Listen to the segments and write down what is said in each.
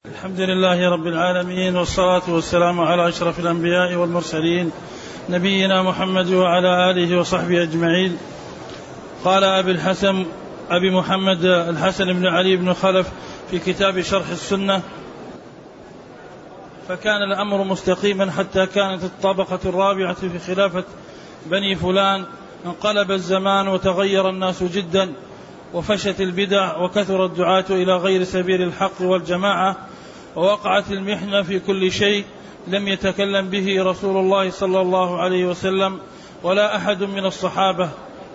الحمد لله رب العالمين، والصلاة والسلام على أشرف الأنبياء والمرسلين نبينا محمد وعلى آله وصحبه أجمعين. قال أبي محمد الحسن بن علي بن خلف في كتاب شرح السنة: فكان الأمر مستقيما حتى كانت الطبقة الرابعة في خلافة بني فلان، انقلب الزمان وتغير الناس جدا، وفشت البدع وكثر الدعاة إلى غير سبيل الحق والجماعة، ووقعت المحنة في كل شيء لم يتكلم به رسول الله صلى الله عليه وسلم ولا أحد من الصحابة.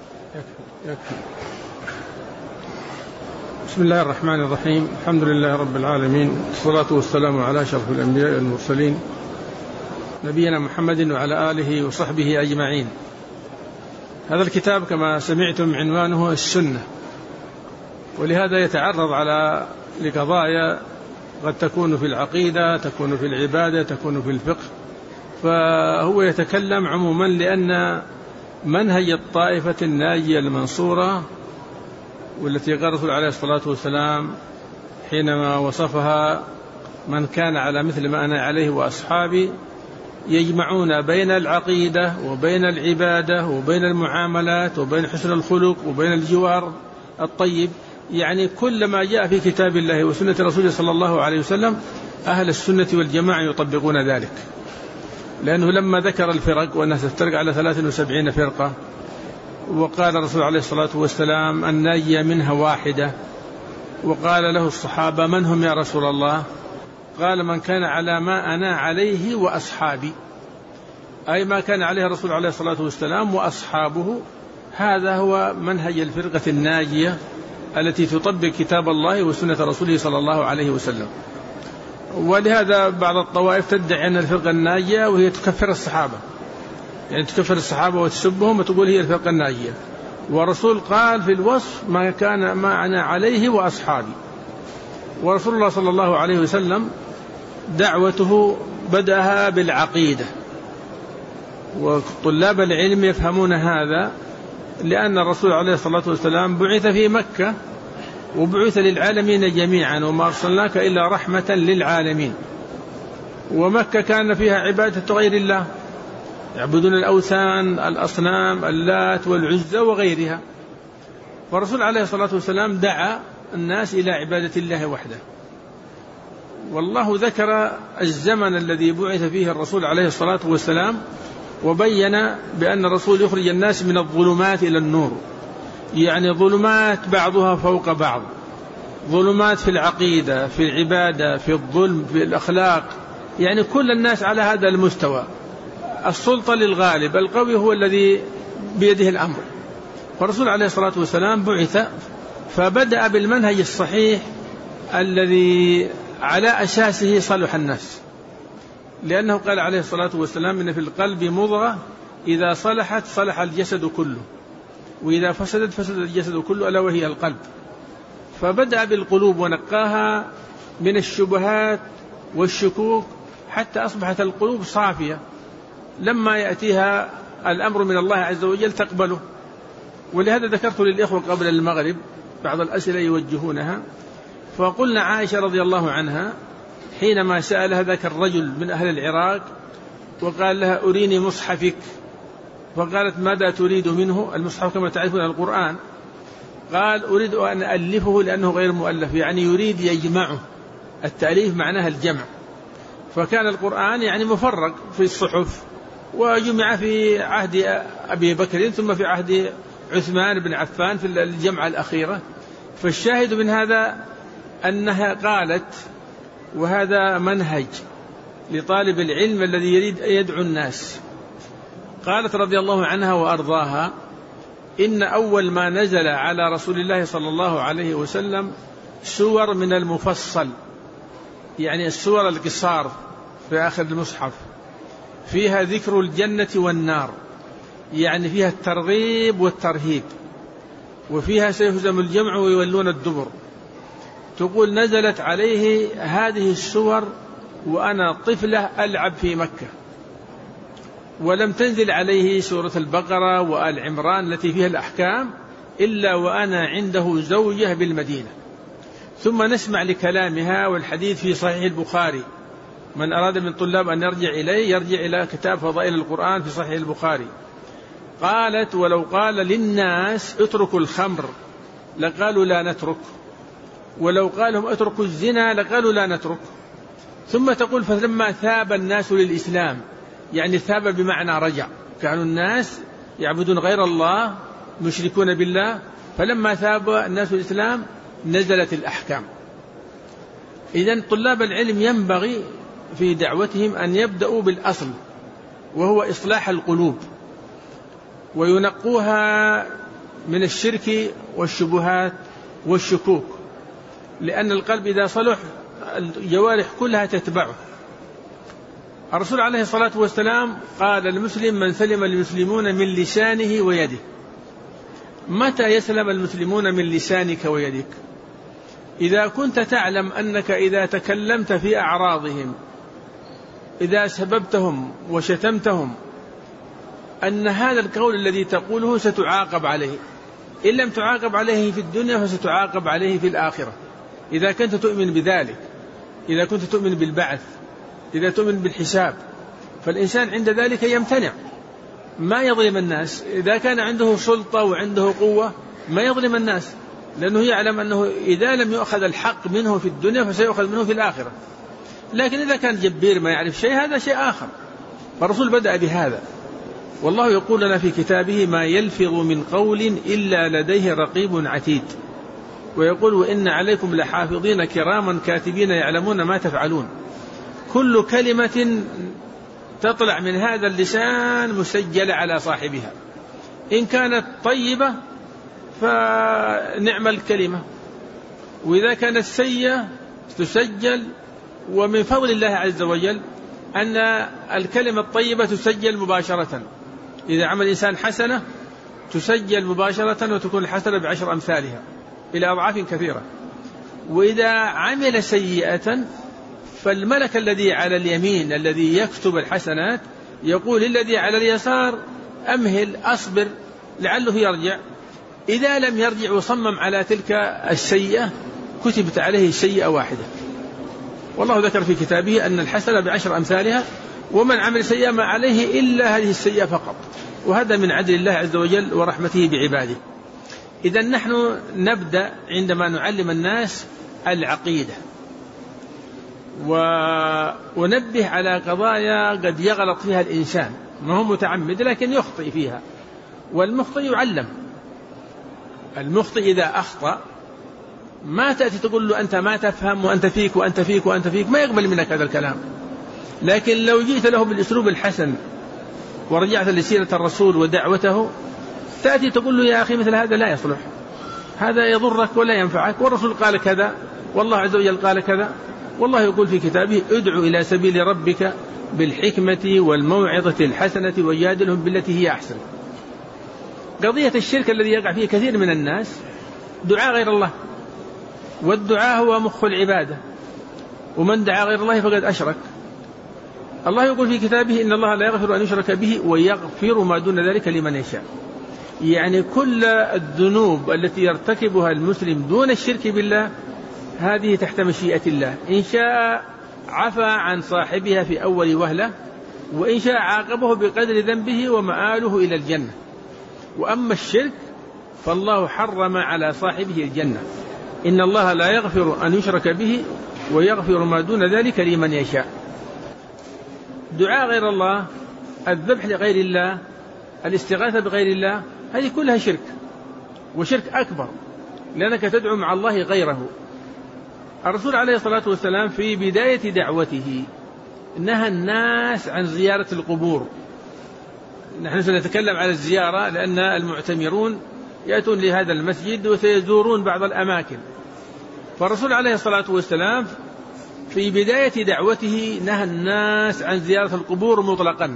بسم الله الرحمن الرحيم. الحمد لله رب العالمين، والصلاة والسلام على أشرف الأنبياء والمرسلين نبينا محمد وعلى آله وصحبه أجمعين. هذا الكتاب كما سمعتم عنوانه السنة، ولهذا يتعرض لقضايا قد تكون في العقيدة، تكون في العبادة، تكون في الفقه، فهو يتكلم عموما لأن منهج الطائفة الناجية المنصورة، والتي قال الرسول عليه الصلاة والسلام حينما وصفها: من كان على مثل ما أنا عليه وأصحابي، يجمعون بين العقيدة وبين العبادة وبين المعاملات وبين حسن الخلق وبين الجوار الطيب، يعني كل ما جاء في كتاب الله وسنة رسوله صلى الله عليه وسلم أهل السنة والجماعة يطبقون ذلك. لأنه لما ذكر الفرق والناس تفترق على 73 فرقة، وقال الرسول عليه الصلاة والسلام الناجية منها واحدة، وقال له الصحابة: من هم يا رسول الله؟ قال: من كان على ما أنا عليه وأصحابي، أي ما كان عليه الرسول عليه الصلاة والسلام وأصحابه. هذا هو منهج الفرقة الناجية التي تطبق كتاب الله وسنة رسوله صلى الله عليه وسلم. ولهذا بعض الطوائف تدعي أن الفرقة الناجية وهي تكفر الصحابة، يعني تكفر الصحابة وتسبهم وتقول هي الفرقة الناجية. ورسول قال في الوصف: ما كان ما أنا عليه وأصحابي. ورسول الله صلى الله عليه وسلم دعوته بدأها بالعقيدة، وطلاب العلم يفهمون هذا، لأن الرسول عليه الصلاة والسلام بعث في مكة وبعث للعالمين جميعا، وما أرسلناك إلا رحمة للعالمين. ومكة كان فيها عبادة غير الله، يعبدون الأوثان، الأصنام، اللات والعزى وغيرها. فالرسول عليه الصلاة والسلام دعا الناس إلى عبادة الله وحده. والله ذكر الزمن الذي بعث فيه الرسول عليه الصلاة والسلام، وبين بأن الرسول يخرج الناس من الظلمات إلى النور، يعني ظلمات بعضها فوق بعض، ظلمات في العقيدة، في العبادة، في الظلم، في الأخلاق، يعني كل الناس على هذا المستوى. السلطة للغالب، القوي هو الذي بيده الأمر. فالرسول عليه الصلاة والسلام بعث، فبدأ بالمنهج الصحيح الذي على أساسه صلح الناس، لأنه قال عليه الصلاة والسلام: إن في القلب مضغة إذا صلحت صلح الجسد كله، وإذا فسدت فسد الجسد كله، ألا وهي القلب. فبدأ بالقلوب ونقاها من الشبهات والشكوك حتى أصبحت القلوب صافية، لما يأتيها الأمر من الله عز وجل تقبله. ولهذا ذكرت للإخوة قبل المغرب بعض الأسئلة يوجهونها، فقلنا عائشة رضي الله عنها حينما سألها ذاك الرجل من أهل العراق وقال لها: أريني مصحفك، فقالت: ماذا تريد منه؟ المصحف كما تعرفون القرآن. قال: أريد أن ألفه لأنه غير مؤلف، يعني يريد يجمعه. التأليف معناها الجمع، فكان القرآن يعني مفرق في الصحف، وجمع في عهد أبي بكر ثم في عهد عثمان بن عفان في الجمعة الأخيرة. فالشاهد من هذا أنها قالت، وهذا منهج لطالب العلم الذي يريد أن يدعو الناس، قالت رضي الله عنها وأرضاها: إن أول ما نزل على رسول الله صلى الله عليه وسلم سور من المفصل، يعني السور القصار في آخر المصحف، فيها ذكر الجنة والنار، يعني فيها الترغيب والترهيب، وفيها سيهزم الجمع ويولون الدبر. تقول: نزلت عليه هذه السور وأنا طفلة ألعب في مكة، ولم تنزل عليه سورة البقرة وآل عمران التي فيها الأحكام إلا وأنا عنده زوجة بالمدينة. ثم نسمع لكلامها. والحديث في صحيح البخاري، من أراد من طلاب أن يرجع إليه يرجع إلى كتاب فضائل القرآن في صحيح البخاري. قالت: ولو قال للناس اتركوا الخمر لقالوا لا نترك، ولو قال لهم اتركوا الزنا لقالوا لا نترك. ثم تقول: فلما ثاب الناس للإسلام، يعني ثاب بمعنى رجع، كانوا الناس يعبدون غير الله مشركون بالله، فلما ثاب الناس للإسلام نزلت الأحكام. إذن طلاب العلم ينبغي في دعوتهم أن يبدأوا بالأصل، وهو إصلاح القلوب، وينقوها من الشرك والشبهات والشكوك، لأن القلب إذا صلح الجوارح كلها تتبعه. الرسول عليه الصلاة والسلام قال: المسلم من سلم المسلمون من لسانه ويده. متى يسلم المسلمون من لسانك ويدك؟ إذا كنت تعلم أنك إذا تكلمت في أعراضهم، إذا سببتهم وشتمتهم، أن هذا القول الذي تقوله ستعاقب عليه، إن لم تعاقب عليه في الدنيا فستعاقب عليه في الآخرة. إذا كنت تؤمن بذلك، إذا كنت تؤمن بالبعث، إذا تؤمن بالحساب، فالإنسان عند ذلك يمتنع، ما يظلم الناس. إذا كان عنده سلطة وعنده قوة ما يظلم الناس، لأنه يعلم أنه إذا لم يؤخذ الحق منه في الدنيا فسيؤخذ منه في الآخرة. لكن إذا كان جبير ما يعرف شيء هذا شيء آخر. فالرسول بدأ بهذا. والله يقول لنا في كتابه: ما يلفظ من قول إلا لديه رقيب عتيد. ويقول: وإن عليكم لحافظين كراما كاتبين يعلمون ما تفعلون. كل كلمة تطلع من هذا اللسان مسجلة على صاحبها، إن كانت طيبة فنعم الكلمة، وإذا كانت سيئة تسجل. ومن فضل الله عز وجل أن الكلمة الطيبة تسجل مباشرة. إذا عمل إنسان حسنة تسجل مباشرة وتكون الحسنة ب10 أمثالها إلى أضعاف كثيرة. وإذا عمل سيئة فالملك الذي على اليمين الذي يكتب الحسنات يقول الذي على اليسار: أمهل، أصبر لعله يرجع. إذا لم يرجع وصمم على تلك السيئة كتبت عليه سيئة واحدة. والله ذكر في كتابه أن الحسنة ب10 أمثالها، ومن عمل سيئة ما عليه إلا هذه السيئة فقط. وهذا من عدل الله عز وجل ورحمته بعباده. إذا نحن نبدأ عندما نعلم الناس العقيدة، وننبه على قضايا قد يغلط فيها الإنسان، ما هو متعمد لكن يخطئ فيها، والمخطئ يعلم. المخطئ إذا أخطأ ما تأتي تقول له أنت ما تفهم وأنت فيك وأنت فيك وأنت فيك، ما يقبل منك هذا الكلام. لكن لو جئت له بالأسلوب الحسن ورجعت لسيرة الرسول ودعوته، تأتي تقول له: يا أخي مثل هذا لا يصلح، هذا يضرك ولا ينفعك، والرسول قال كذا، والله عز وجل قال كذا. والله يقول في كتابه: ادعو إلى سبيل ربك بالحكمة والموعظة الحسنة وجادلهم بالتي هي أحسن. قضية الشرك الذي يقع فيه كثير من الناس دعاء غير الله، والدعاء هو مخ العبادة، ومن دعا غير الله فقد أشرك. الله يقول في كتابه: إن الله لا يغفر أن يشرك به ويغفر ما دون ذلك لمن يشاء. يعني كل الذنوب التي يرتكبها المسلم دون الشرك بالله هذه تحت مشيئة الله، إن شاء عفى عن صاحبها في أول وهلة، وإن شاء عاقبه بقدر ذنبه ومآله إلى الجنة. وأما الشرك فالله حرم على صاحبه الجنة. إن الله لا يغفر أن يشرك به ويغفر ما دون ذلك لمن يشاء. دعاء غير الله، الذبح لغير الله، الاستغاثة بغير الله، هذه كلها شرك، وشرك أكبر، لأنك تدعو مع الله غيره. الرسول عليه الصلاة والسلام في بداية دعوته نهى الناس عن زيارة القبور. نحن سنتكلم على الزيارة لأن المعتمرون يأتون لهذا المسجد وسيزورون بعض الأماكن. فالرسول عليه الصلاة والسلام في بداية دعوته نهى الناس عن زيارة القبور مطلقا.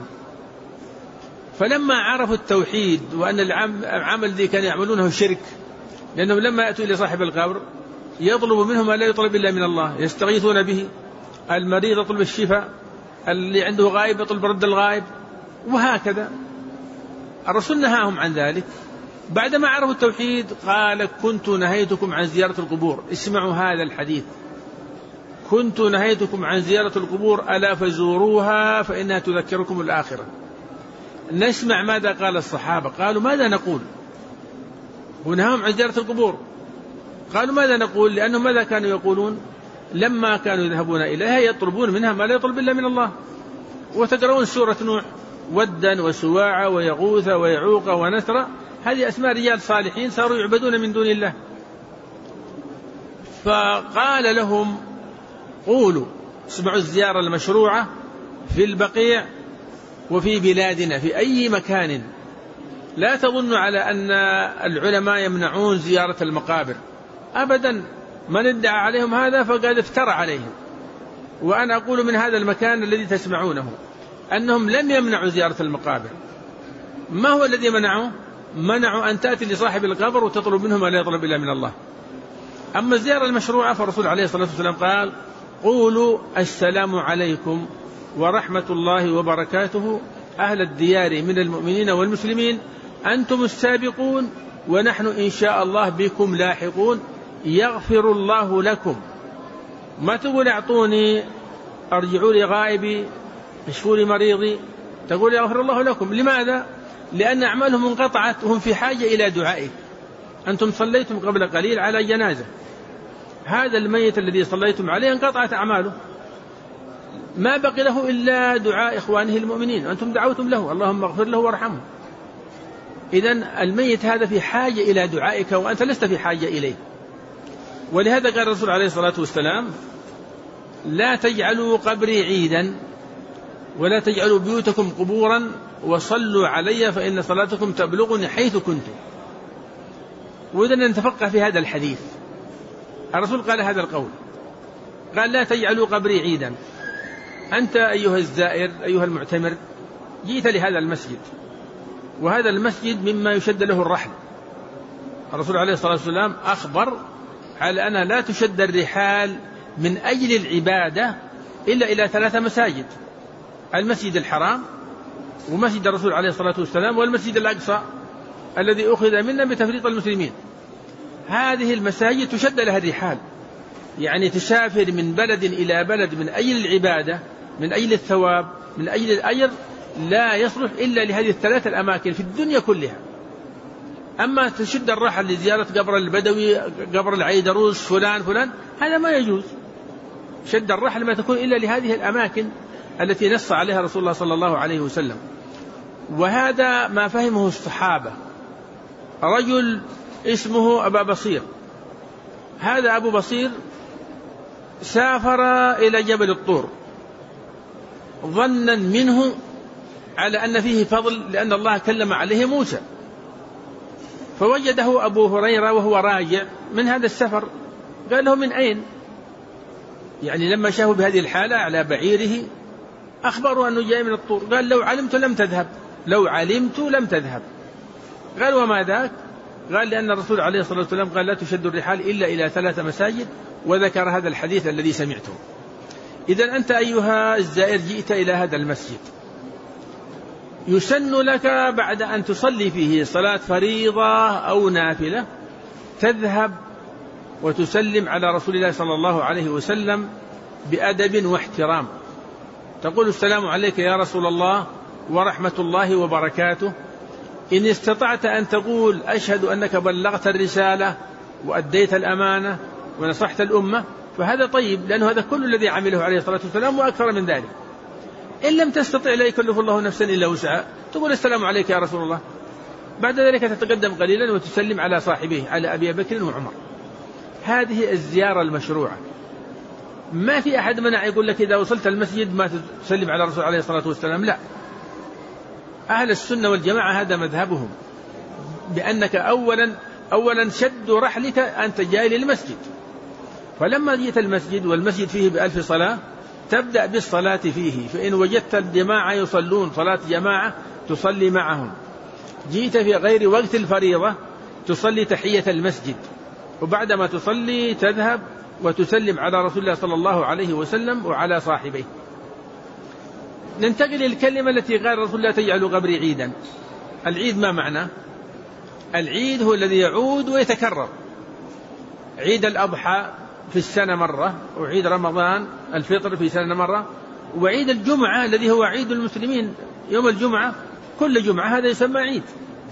فلما عرفوا التوحيد وأن العمل الذي كانوا يعملونه شرك، لأنهم لما يأتوا إلى صاحب القبر يطلب منهم ما لا يطلب إلا من الله، يستغيثون به، المريض يطلب الشفاء، اللي عنده غائب يطلب رد الغائب، وهكذا. الرسول نهاهم عن ذلك بعدما عرفوا التوحيد قال كنت نهيتكم عن زيارة القبور. اسمعوا هذا الحديث: كنت نهيتكم عن زيارة القبور ألا فزوروها فإنها تذكركم الآخرة. نسمع ماذا قال الصحابة. قالوا ماذا نقول؟ ونهاهم عن زيارة القبور. قالوا ماذا نقول؟ لأنهم ماذا كانوا يقولون لما كانوا يذهبون إليها؟ يطلبون منها ما لا يطلب إلا من الله. وتقرؤون سورة نوح: ودا وسواع ويغوث ويعوق ونسر، هذه أسماء رجال صالحين صاروا يعبدون من دون الله. فقال لهم: قولوا اسمعوا الزيارة المشروعة في البقيع وفي بلادنا في أي مكان. لا تظنوا على أن العلماء يمنعون زيارة المقابر أبدا، من ادعى عليهم هذا فقد افترى عليهم. وأنا أقول من هذا المكان الذي تسمعونه أنهم لم يمنعوا زيارة المقابر. ما هو الذي منعوا؟ منعوا أن تأتي لصاحب القبر وتطلب منه ما لا يطلب إلا من الله. أما الزيارة المشروعة فالرسول عليه الصلاة والسلام قال: قولوا السلام عليكم ورحمة الله وبركاته أهل الديار من المؤمنين والمسلمين، أنتم السابقون ونحن إن شاء الله بكم لاحقون، يغفر الله لكم. ما تقول أعطوني، أرجعوا لي غائبي، اشفوا لي مريضي، تقول يغفر الله لكم. لماذا؟ لأن أعمالهم انقطعت وهم في حاجة إلى دعائك. أنتم صليتم قبل قليل على جنازة، هذا الميت الذي صليتم عليه انقطعت أعماله، ما بقي له إلا دعاء إخوانه المؤمنين، أنتم دعوتم له اللهم اغفر له وارحمه. إذن الميت هذا في حاجة إلى دعائك وأنت لست في حاجة إليه. ولهذا قال الرسول عليه الصلاة والسلام: لا تجعلوا قبري عيدا ولا تجعلوا بيوتكم قبورا وصلوا علي فإن صلاتكم تبلغني حيث كنتم. وإذن نتفقه في هذا الحديث. الرسول قال هذا القول، قال: لا تجعلوا قبري عيدا. أنت أيها الزائر أيها المعتمر جئت لهذا المسجد، وهذا المسجد مما يشد له الرحل. الرسول عليه الصلاة والسلام أخبر على أنها لا تشد الرحال من أجل العبادة إلا إلى 3 مساجد: المسجد الحرام ومسجد الرسول عليه الصلاة والسلام والمسجد الأقصى الذي أخذ منا بتفريط المسلمين. هذه المساجد تشد لها الرحال، يعني تسافر من بلد إلى بلد من أجل العبادة، من أجل الثواب، من أجل الأجر، لا يصلح إلا لهذه ال3 الأماكن في الدنيا كلها. أما تشد الرحل لزيارة قبر البدوي، قبر العيدروس، فلان، هذا ما يجوز. شد الرحل ما تكون إلا لهذه الأماكن التي نص عليها رسول الله صلى الله عليه وسلم. وهذا ما فهمه الصحابة. رجل اسمه أبا بصير، هذا أبو بصير سافر إلى جبل الطور ظنا منه على أن فيه فضل لأن الله كلم عليه موسى، فوجده أبو هريرة وهو راجع من هذا السفر، قال له: من أين؟ يعني لما شافوا بهذه الحالة على بعيره أخبروا أنه جاي من الطور. قال: لو علمت لم تذهب، لو علمت لم تذهب. قال: وما ذاك؟ قال: لأن الرسول عليه الصلاة والسلام قال: لا تشد الرحال إلا إلى 3 مساجد، وذكر هذا الحديث الذي سمعته. إذن أنت أيها الزائر جئت إلى هذا المسجد، يسن لك بعد أن تصلي فيه صلاة فريضة أو نافلة تذهب وتسلم على رسول الله صلى الله عليه وسلم بأدب واحترام، تقول: السلام عليك يا رسول الله ورحمة الله وبركاته. إن استطعت أن تقول: أشهد أنك بلغت الرسالة وأديت الأمانة ونصحت الأمة، فهذا طيب، لأنه هذا كل الذي عمله عليه الصلاة والسلام وأكثر من ذلك. إن لم تستطع لا يكلف الله نفسا إلا وسعها، تقول: السلام عليك يا رسول الله. بعد ذلك تتقدم قليلا وتسلم على صاحبيه، على أبي بكر وعمر. هذه الزيارة المشروعة. ما في أحد منع يقول لك إذا وصلت المسجد ما تسلم على الرسول عليه الصلاة والسلام، لا. أهل السنة والجماعة هذا مذهبهم، بأنك أولا شد رحلك أنت جاي للمسجد، فلما جئت المسجد والمسجد فيه ب1000 صلاة تبدأ بالصلاة فيه، فإن وجدت الجماعة يصلون صلاة جماعة تصلي معهم. جئت في غير وقت الفريضة تصلي تحية المسجد، وبعدما تصلي تذهب وتسلم على رسول الله صلى الله عليه وسلم وعلى صاحبيه. ننتقل للكلمة التي قال رسول الله: تجعلوا قبري عيدا. العيد ما معنى؟ العيد هو الذي يعود ويتكرر، عيد الأضحى في السنة مرة، وعيد رمضان الفطر في سنة مرة، وعيد الجمعة الذي هو عيد المسلمين يوم الجمعة، كل جمعة هذا يسمى عيد.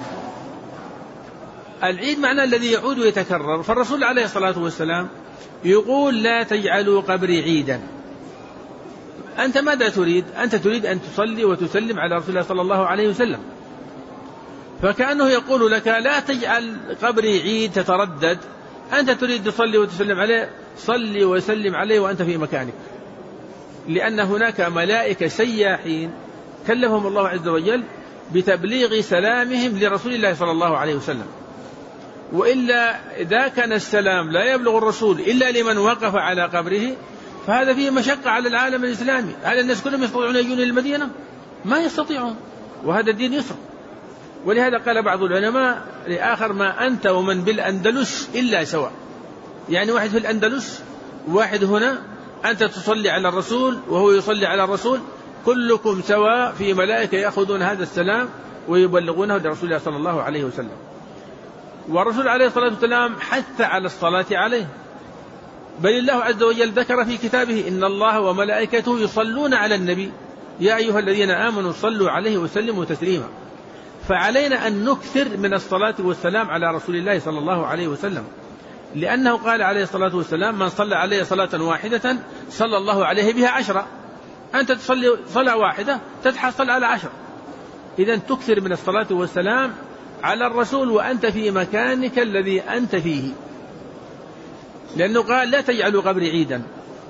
العيد معناه الذي يعود ويتكرر. فالرسول عليه الصلاة والسلام يقول لا تجعلوا قبري عيدا. أنت ماذا تريد؟ أنت تريد أن تصلي وتسلم على رسول الله صلى الله عليه وسلم، فكأنه يقول لك لا تجعل قبري عيد تتردد، أنت تريد تصلي وتسلم عليه، صلي وسلم عليه وأنت في مكانك، لأن هناك ملائكة سياحين كلفهم الله عز وجل بتبليغ سلامهم لرسول الله صلى الله عليه وسلم. وإلا إذا كان السلام لا يبلغ الرسول إلا لمن وقف على قبره فهذا فيه مشقة على العالم الإسلامي. هل الناس كلهم يستطيعون يجون إلى المدينة؟ ما يستطيعون، وهذا الدين يسر. ولهذا قال بعض العلماء لآخر ما أنت ومن بالأندلس إلا سواء، يعني واحد في الأندلس واحد هنا، أنت تصلي على الرسول وهو يصلي على الرسول، كلكم سواء في ملائكة يأخذون هذا السلام ويبلغونه لرسول الله صلى الله عليه وسلم. والرسول عليه الصلاة والسلام حث على الصلاة عليه، بل الله عز وجل ذكر في كتابه إن الله وملائكته يصلون على النبي يا أيها الذين آمنوا صلوا عليه وسلموا تسليما. فعلينا أن نكثر من الصلاة والسلام على رسول الله صلى الله عليه وسلم، لأنه قال عليه الصلاة والسلام من صلى عليه صلاة واحدة صلى الله عليه بها 10. أنت تصلي صلاة واحدة تتحصل على 10. إذن تكثر من الصلاة والسلام على الرسول وأنت في مكانك الذي أنت فيه، لأنه قال لا تجعلوا قبري عيدا.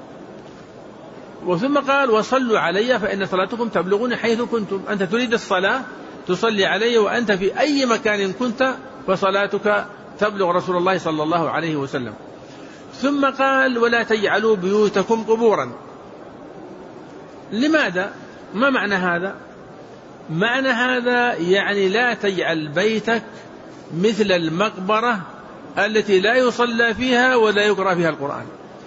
وثم قال وصلوا علي فإن صلاتكم تبلغون حيث كنتم. أنت تريد الصلاة تصلي علي وأنت في أي مكان كنت، فصلاتك تبلغ رسول الله صلى الله عليه وسلم. ثم قال ولا تجعلوا بيوتكم قبورا. لماذا؟ ما معنى هذا؟ معنى هذا يعني لا تجعل بيتك مثل المقبرة التي لا يصلى فيها ولا يقرأ فيها القرآن،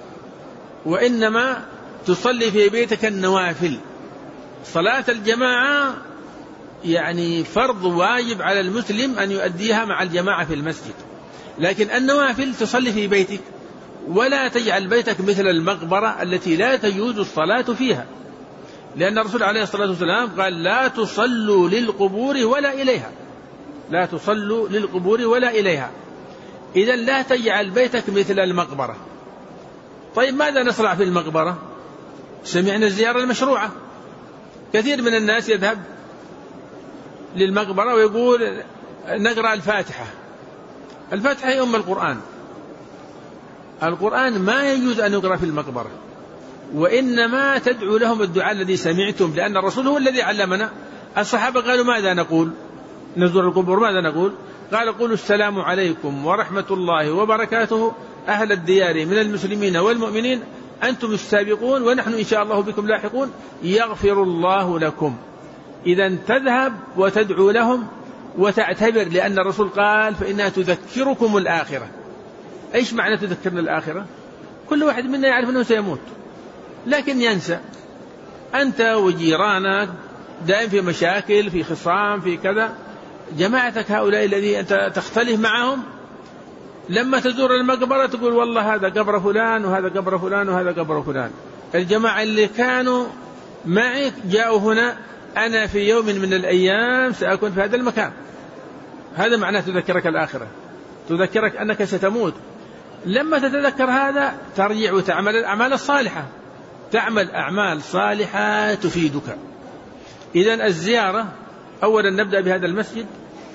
وإنما تصلي في بيتك النوافل. صلاة الجماعة يعني فرض واجب على المسلم أن يؤديها مع الجماعة في المسجد، لكن النوافل تصلي في بيتك. ولا تجعل بيتك مثل المقبرة التي لا تجوز الصلاة فيها، لأن الرسول عليه الصلاة والسلام قال لا تصلوا للقبور ولا إليها، لا تصلوا للقبور ولا إليها. إذن لا تجعل بيتك مثل المقبرة. طيب ماذا نصنع في المقبرة؟ سمعنا الزيارة المشروعة، كثير من الناس يذهب للمقبرة ويقول نقرأ الفاتحة. الفاتحة هي أم القرآن. القرآن ما يجوز أن يقرأ في المقبرة، وإنما تدعو لهم الدعاء الذي سمعتم، لأن الرسول هو الذي علمنا. الصحابة قالوا ماذا نقول نزور القبور؟ ماذا نقول؟ قال قولوا السلام عليكم ورحمة الله وبركاته أهل الديار من المسلمين والمؤمنين أنتم السابقون ونحن إن شاء الله بكم لاحقون يغفر الله لكم. إذا تذهب وتدعو لهم وتعتبر، لأن الرسول قال فإنها تذكركم الآخرة. إيش معنى تذكرنا الآخرة؟ كل واحد منا يعرف أنه سيموت لكن ينسى. أنت وجيرانك دائم في مشاكل، في خصام، في كذا. جماعتك هؤلاء الذي أنت تختلف معهم، لما تزور المقبرة تقول والله هذا قبر فلان وهذا قبر فلان وهذا قبر فلان. الجماعة اللي كانوا معك جاءوا هنا، أنا في يوم من الأيام سأكون في هذا المكان. هذا معناه تذكرك الآخرة، تذكرك أنك ستموت. لما تتذكر هذا ترجع وتعمل الأعمال الصالحة، تعمل أعمال صالحة تفيدك. إذن الزيارة أولا نبدأ بهذا المسجد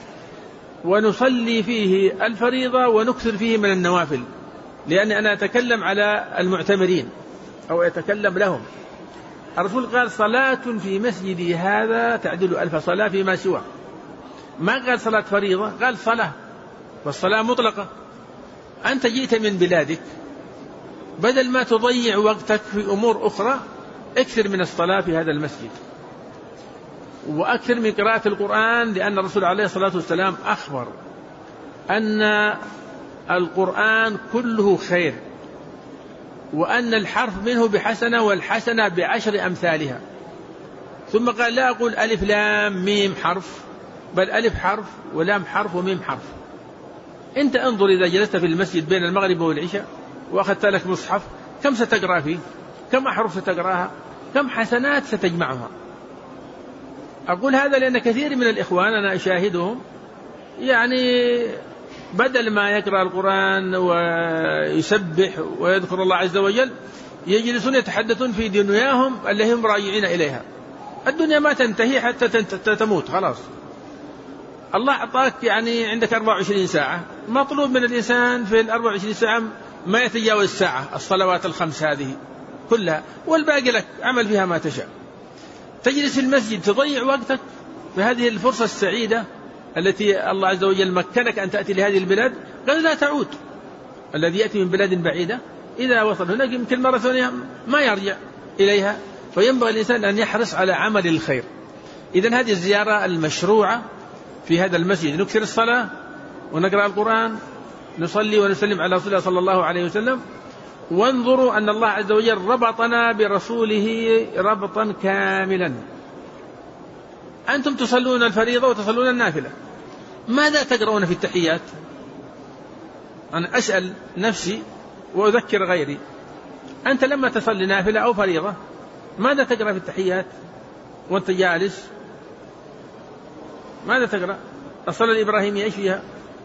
ونصلي فيه الفريضة ونكثر فيه من النوافل، لأني أنا أتكلم على المعتمرين أو أتكلم لهم. الرسول قال صلاة في مسجدي هذا تعدل 1000 صلاة فيما سوى. ما قال صلاة فريضة، قال صلاة، والصلاة مطلقة. أنت جئت من بلادك، بدل ما تضيع وقتك في أمور أخرى اكثر من الصلاة في هذا المسجد، وأكثر من قراءة القرآن، لأن الرسول عليه الصلاة والسلام أخبر أن القرآن كله خير، وأن الحرف منه بحسنة والحسنة ب10 أمثالها. ثم قال لا أقول ألف لام ميم حرف، بل ألف حرف ولام حرف وميم حرف. أنت انظر إذا جلست في المسجد بين المغرب والعشاء وأخذت لك مصحف، كم ستقرأ فيه؟ كم أحرف ستقرأها؟ كم حسنات ستجمعها؟ أقول هذا لأن كثير من الإخوان أنا أشاهدهم يعني بدل ما يقرأ القرآن ويسبح ويذكر الله عز وجل يجلسون يتحدثون في دنياهم اللي هم راجعين إليها. الدنيا ما تنتهي حتى تموت خلاص. الله أعطاك يعني عندك 24 ساعة، مطلوب من الإنسان في 24 ساعة ما يتجاوز ساعة، الصلوات الخمس هذه كلها، والباقي لك عمل فيها ما تشاء. تجلس في المسجد تضيع وقتك في هذه الفرصة السعيدة التي الله عز وجل مكنك أن تأتي لهذه البلاد، قد لا تعود. الذي يأتي من بلاد بعيدة إذا وصل هناك يمكن مرة ثانية ما يرجع إليها، فينبغي الإنسان أن يحرص على عمل الخير. إذن هذه الزيارة المشروعة في هذا المسجد، نكثر الصلاة ونقرأ القرآن، نصلي ونسلم على رسول الله صلى الله عليه وسلم. وانظروا أن الله عز وجل ربطنا برسوله ربطا كاملا. أنتم تصلون الفريضة وتصلون النافلة، ماذا تقرؤون في التحيات؟ أنا أسأل نفسي وأذكر غيري، أنت لما تصلي نافلة أو فريضة ماذا تقرأ في التحيات وأنت جالس؟ ماذا تقرأ؟ الصلاة الإبراهيمية إيش فيها؟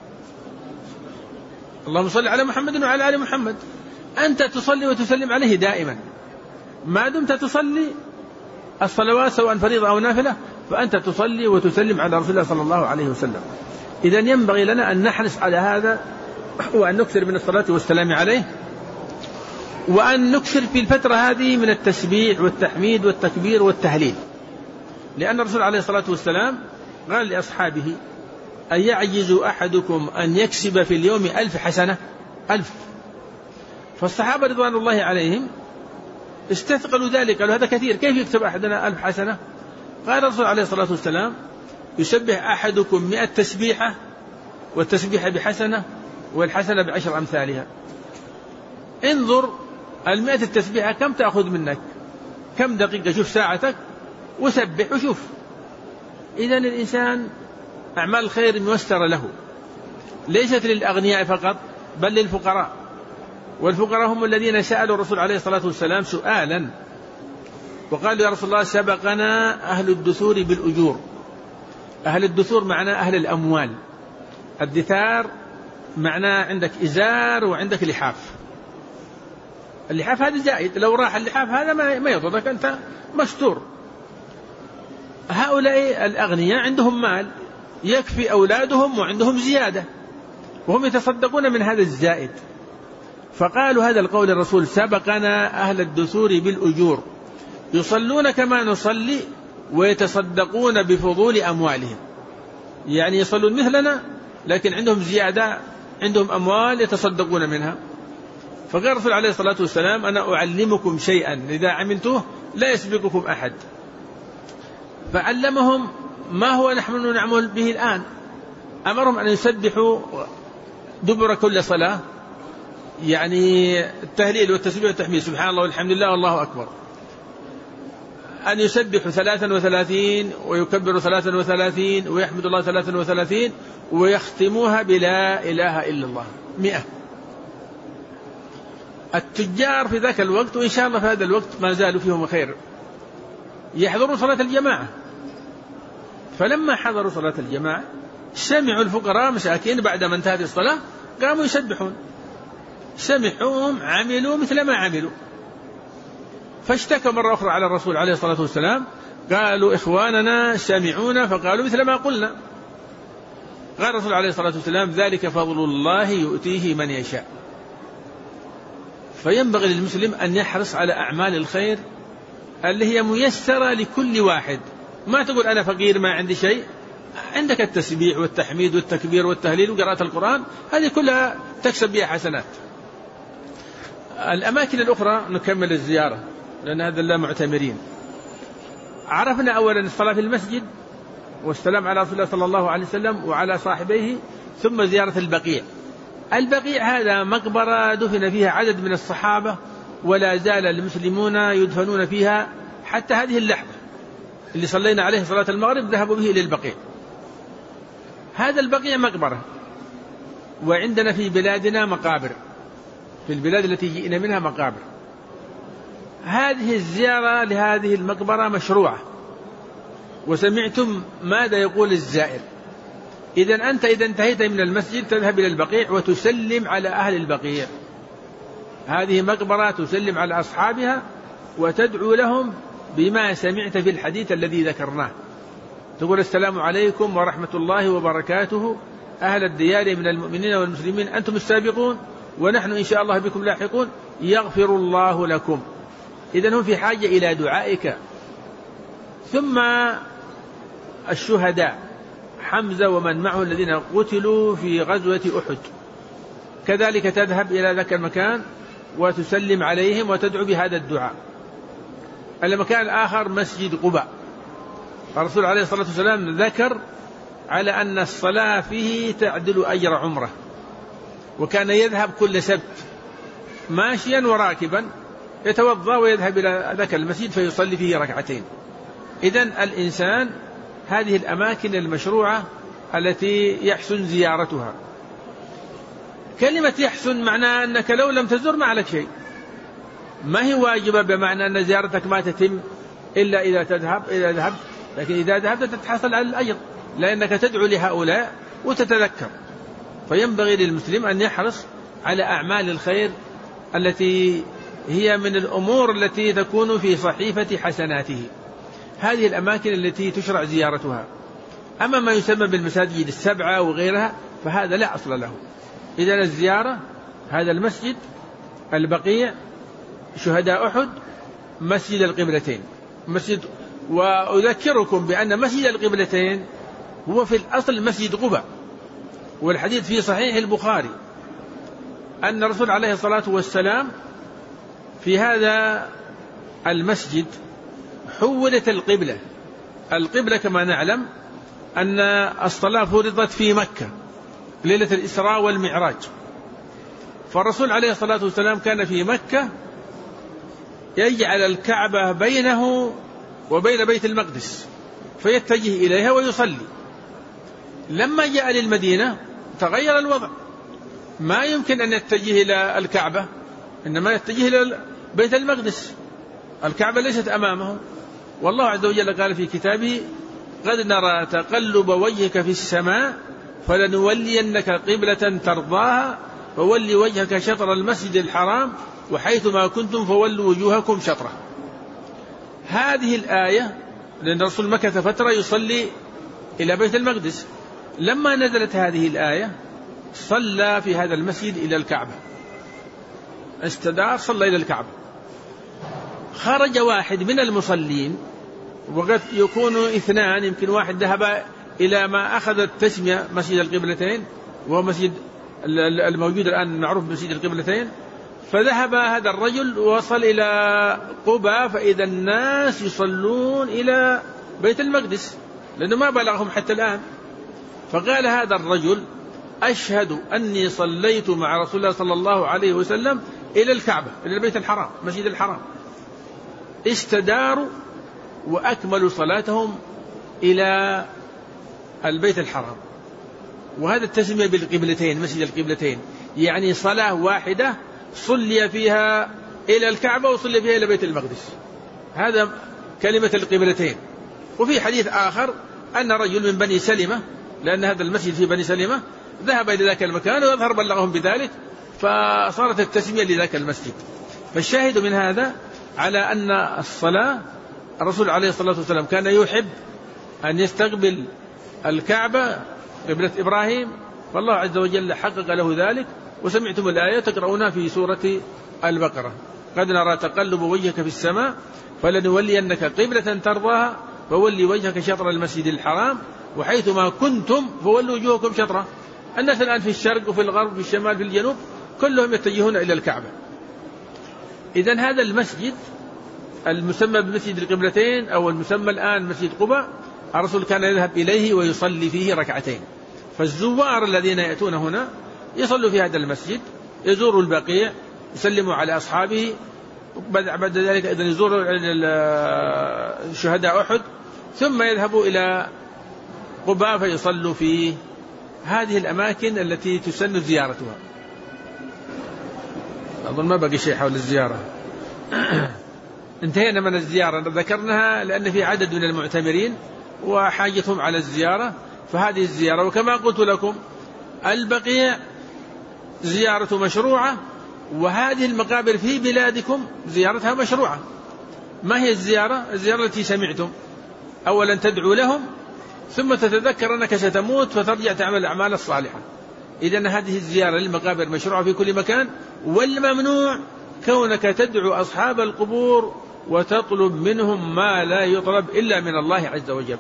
اللهم صل على محمد وعلى آل محمد. أنت تصلي وتسلم عليه دائما، ما دمت تصلي الصلوات سواء فريضة أو نافلة فأنت تصلي وتسلم على رسول الله صلى الله عليه وسلم. إذن ينبغي لنا أن نحرص على هذا، وأن نكثر من الصلاة والسلام عليه، وأن نكثر في الفترة هذه من التسبيح والتحميد والتكبير والتهليل، لأن الرسول عليه الصلاة والسلام قال لأصحابه: أن يعجز أحدكم أن يكسب في اليوم 1000 حسنة؟ 1000. فالصحابة رضوان الله عليهم استثقلوا ذلك، قالوا هذا كثير، كيف يكتب أحدنا 1000 حسنة؟ قال الرسول عليه الصلاة والسلام: يسبح أحدكم 100 تسبيحة، والتسبيحة بحسنة، والحسنة ب10 أمثالها. انظر 100 التسبيحة كم تأخذ منك، كم دقيقة، شوف ساعتك وسبح وشوف. إذن الإنسان أعمال الخير ميسرة له، ليست للأغنياء فقط بل للفقراء. والفقراء هم الذين سألوا الرسول عليه الصلاة والسلام سؤالا وقالوا: يا رسول الله، سبقنا أهل الدثور بالأجور. أهل الدثور معناه أهل الأموال، الدثار معناه عندك إزار وعندك لحاف. اللحاف هذا زائد، لو راح اللحاف هذا ما يضرك، أنت مستور. هؤلاء الأغنياء عندهم مال يكفي أولادهم وعندهم زيادة، وهم يتصدقون من هذا الزائد. فقالوا هذا القول الرسول: سبقنا أهل الدثور بالأجور، يصلون كما نصلي ويتصدقون بفضول أموالهم، يعني يصلون مثلنا لكن عندهم زيادة، عندهم أموال يتصدقون منها. فقال الرسول عليه الصلاة والسلام: أنا أعلمكم شيئا إذا عملتوه لا يسبقكم أحد. فعلمهم ما هو نحن نعمل به الآن. أمرهم أن يسبحوا دبر كل صلاة، يعني التهليل والتسبيح والتحميد، سبحان الله والحمد لله والله أكبر، أن يسبحوا 33 ويكبروا 33 ويحمد الله 33 ويختموها بلا إله إلا الله 100. التجار في ذاك الوقت وإن شاء الله في هذا الوقت ما زالوا فيهم خير يحضرون صلاة الجماعة. فلما حضروا صلاة الجماعة سمعوا الفقراء مساكين بعد ما انتهت الصلاة قاموا يسبحون، سمعوهم عملوا مثل ما عملوا. فاشتكى مرة أخرى على الرسول عليه الصلاة والسلام، قالوا: إخواننا سمعونا فقالوا مثل ما قلنا. قال الرسول عليه الصلاة والسلام: ذلك فضل الله يؤتيه من يشاء. فينبغي للمسلم أن يحرص على أعمال الخير اللي هي ميسرة لكل واحد. ما تقول أنا فقير ما عندي شيء، عندك التسبيح والتحميد والتكبير والتهليل وقراءة القرآن، هذه كلها تكسب بها حسنات. الأماكن الأخرى نكمل الزيارة لأن هذا لا معتمرين. عرفنا أولا الصلاة في المسجد والسلام على رسول الله صلى الله عليه وسلم وعلى صاحبيه، ثم زيارة البقيع. البقيع هذا مقبرة دفن فيها عدد من الصحابة، ولا زال المسلمون يدفنون فيها حتى هذه اللحظة. اللي صلينا عليه صلاة المغرب ذهبوا به إلى البقيع. هذا البقيع مقبرة وعندنا في بلادنا مقابر، في البلاد التي جئنا منها مقابر. هذه الزيارة لهذه المقبرة مشروعة، وسمعتم ماذا يقول الزائر. إذن أنت إذا انتهيت من المسجد تذهب إلى البقيع وتسلم على أهل البقيع، هذه مقبرة، تسلم على أصحابها وتدعو لهم بما سمعت في الحديث الذي ذكرناه. تقول: السلام عليكم ورحمة الله وبركاته أهل الديار من المؤمنين والمسلمين، أنتم السابقون ونحن إن شاء الله بكم لاحقون، يغفر الله لكم. إذن هم في حاجة إلى دعائك. ثم الشهداء حمزة ومن معه الذين قتلوا في غزوة أحد، كذلك تذهب إلى ذاك المكان وتسلم عليهم وتدعو بهذا الدعاء. المكان الآخر مسجد قباء، الرسول عليه الصلاة والسلام ذكر على أن الصلاة فيه تعدل أجر عمره، وكان يذهب كل سبت ماشيا وراكبا، يتوضأ ويذهب إلى ذاك المسجد فيصلي فيه ركعتين. إذن الإنسان هذه الأماكن المشروعة التي يحسن زيارتها. كلمة يحسن معناها أنك لو لم تزور ما عليك شيء، ما هي واجبة بمعنى أن زيارتك ما تتم إلا إذا ذهبت، لكن إذا ذهبت تتحصل على الأجر، لأنك تدعو لهؤلاء وتتذكر. فينبغي للمسلم أن يحرص على أعمال الخير التي هي من الأمور التي تكون في صحيفة حسناته، هذه الأماكن التي تشرع زيارتها. أما ما يسمى بالمساجد السبعة وغيرها فهذا لا أصل له. إذن الزيارة هذا المسجد، البقيع، شهداء أحد، مسجد القبلتين، وأذكركم بأن مسجد القبلتين هو في الأصل مسجد قباء، والحديث في صحيح البخاري أن الرسول عليه الصلاة والسلام في هذا المسجد حولت القبلة كما نعلم أن الصلاة فرضت في مكة ليلة الإسراء والمعراج، فالرسول عليه الصلاة والسلام كان في مكة يجعل الكعبة بينه وبين بيت المقدس فيتجه إليها ويصلي. لما جاء للمدينة تغير الوضع، ما يمكن أن يتجه إلى الكعبة، إنما يتجه إلى بيت المقدس، الكعبة ليست أمامه. والله عز وجل قال في كتابه: قد نرى تقلب وجهك في السماء فلنولينك قبلة ترضاها فولي وجهك شطر المسجد الحرام وحيث ما كنتم فولوا وجوهكم شطره. هذه الآية لأن الرسول مكث فترة يصلي إلى بيت المقدس، لما نزلت هذه الآية صلى في هذا المسجد إلى الكعبة، استدار صلى إلى الكعبة. خرج واحد من المصلين، وقد يكون اثنان، يمكن واحد ذهب إلى ما أخذ التسمية مسجد القبلتين، وهو مسجد الموجود الآن معروف مسجد القبلتين، فذهب هذا الرجل ووصل إلى قباء فإذا الناس يصلون إلى بيت المقدس لأنه ما بلغهم حتى الآن. فقال هذا الرجل: أشهد أني صليت مع رسول الله صلى الله عليه وسلم إلى الكعبة، إلى البيت الحرام، مسجد الحرام. استداروا وأكملوا صلاتهم إلى البيت الحرام. وهذا التسمية بالقبلتين، مسجد القبلتين، يعني صلاة واحدة صلي فيها إلى الكعبة وصلي فيها إلى بيت المقدس، هذا كلمة القبلتين. وفي حديث آخر أن رجل من بني سلمة، لأن هذا المسجد في بني سلمة، ذهب إلى ذاك المكان ويظهر بلغهم بذلك فصارت التسمية لذاك المسجد. فالشاهد من هذا على أن الصلاة الرسول عليه الصلاة والسلام كان يحب أن يستقبل الكعبة قبلة إبراهيم، فالله عز وجل حقق له ذلك. وسمعتم الآية تقرؤونها في سورة البقرة: قد نرى تقلب وجهك في السماء فلنولينك قبلة ترضاها فولي وجهك شطر المسجد الحرام وحيث ما كنتم فولوا وجوهكم شطره. الناس الآن في الشرق وفي الغرب في الشمال في الجنوب كلهم يتجهون إلى الكعبة. إذن هذا المسجد المسمى بمسجد القبلتين أو المسمى الآن مسجد قباء، الرسول كان يذهب إليه ويصلي فيه ركعتين. فالزوار الذين يأتون هنا يصلوا في هذا المسجد، يزوروا البقيع، يسلموا على أصحابه، بعد ذلك إذن يزوروا شهداء أحد، ثم يذهبوا إلى قباء فيصلوا في هذه الأماكن التي تسن زيارتها. أظن ما بقي شيء حول الزيارة. انتهينا من الزيارة، ذكرناها لأن في عدد من المعتمرين وحاجتهم على الزيارة، فهذه الزيارة. وكما قلت لكم البقيع زيارة مشروعة، وهذه المقابر في بلادكم زيارتها مشروعة. ما هي الزيارة؟ الزيارة التي سمعتم، أولا تدعو لهم، ثم تتذكر أنك ستموت فترجع تعمل الأعمال الصالحة. إذن هذه الزيارة للمقابر مشروعة في كل مكان. والممنوع كونك تدعو أصحاب القبور وتطلب منهم ما لا يطلب إلا من الله عز وجل.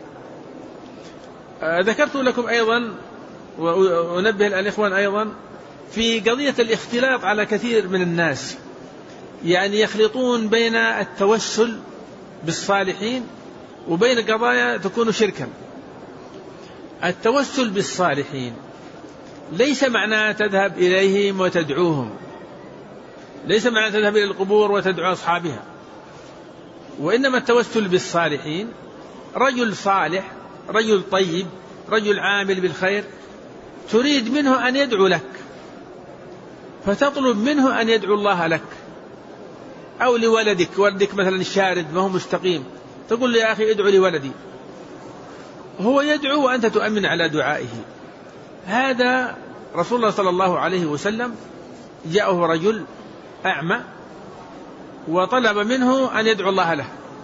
ذكرت لكم أيضا وأنبه الإخوان أيضا في قضية الاختلاط على كثير من الناس، يعني يخلطون بين التوسل بالصالحين وبين قضايا تكون شركا. التوسل بالصالحين ليس معناه تذهب إليهم وتدعوهم، ليس معناه تذهب إلى القبور وتدعو أصحابها، وإنما التوسل بالصالحين رجل صالح، رجل طيب، رجل عامل بالخير، تريد منه أن يدعو لك، فتطلب منه أن يدعو الله لك، أو لولدك، ولدك مثلا شارد ما هو مستقيم، تقول له يا أخي ادعو لولدي، هو يدعو وأنت تؤمن على دعائه. هذا رسول الله صلى الله عليه وسلم جاءه رجل أعمى وطلب منه أن يدعو الله له.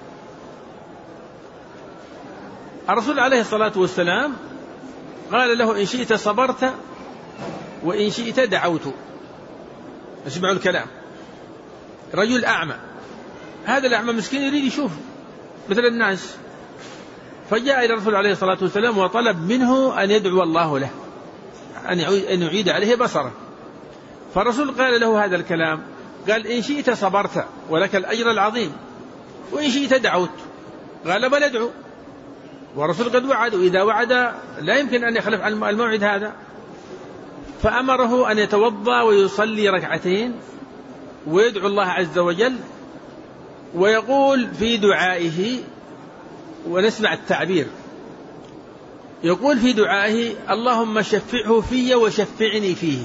الرسول عليه الصلاة والسلام قال له إن شئت صبرت وإن شئت دعوت. اسمعوا الكلام، رجل أعمى، هذا الأعمى مسكين يريد يشوف مثل الناس، فجاء إلى الرسول عليه الصلاة والسلام وطلب منه أن يدعو الله له، أن يعيد عليه بصره. فالرسول قال له هذا الكلام، قال إن شئت صبرت ولك الأجر العظيم، وإن شئت دعوت. قال بل ادعو، والرسول قد وعد، وإذا وعد لا يمكن أن يخلف عن الموعد هذا. فأمره أن يتوضأ ويصلي ركعتين ويدعو الله عز وجل، ويقول في دعائه، ونسمع التعبير، يقول في دعائه اللهم شفعه في وشفعني فيه.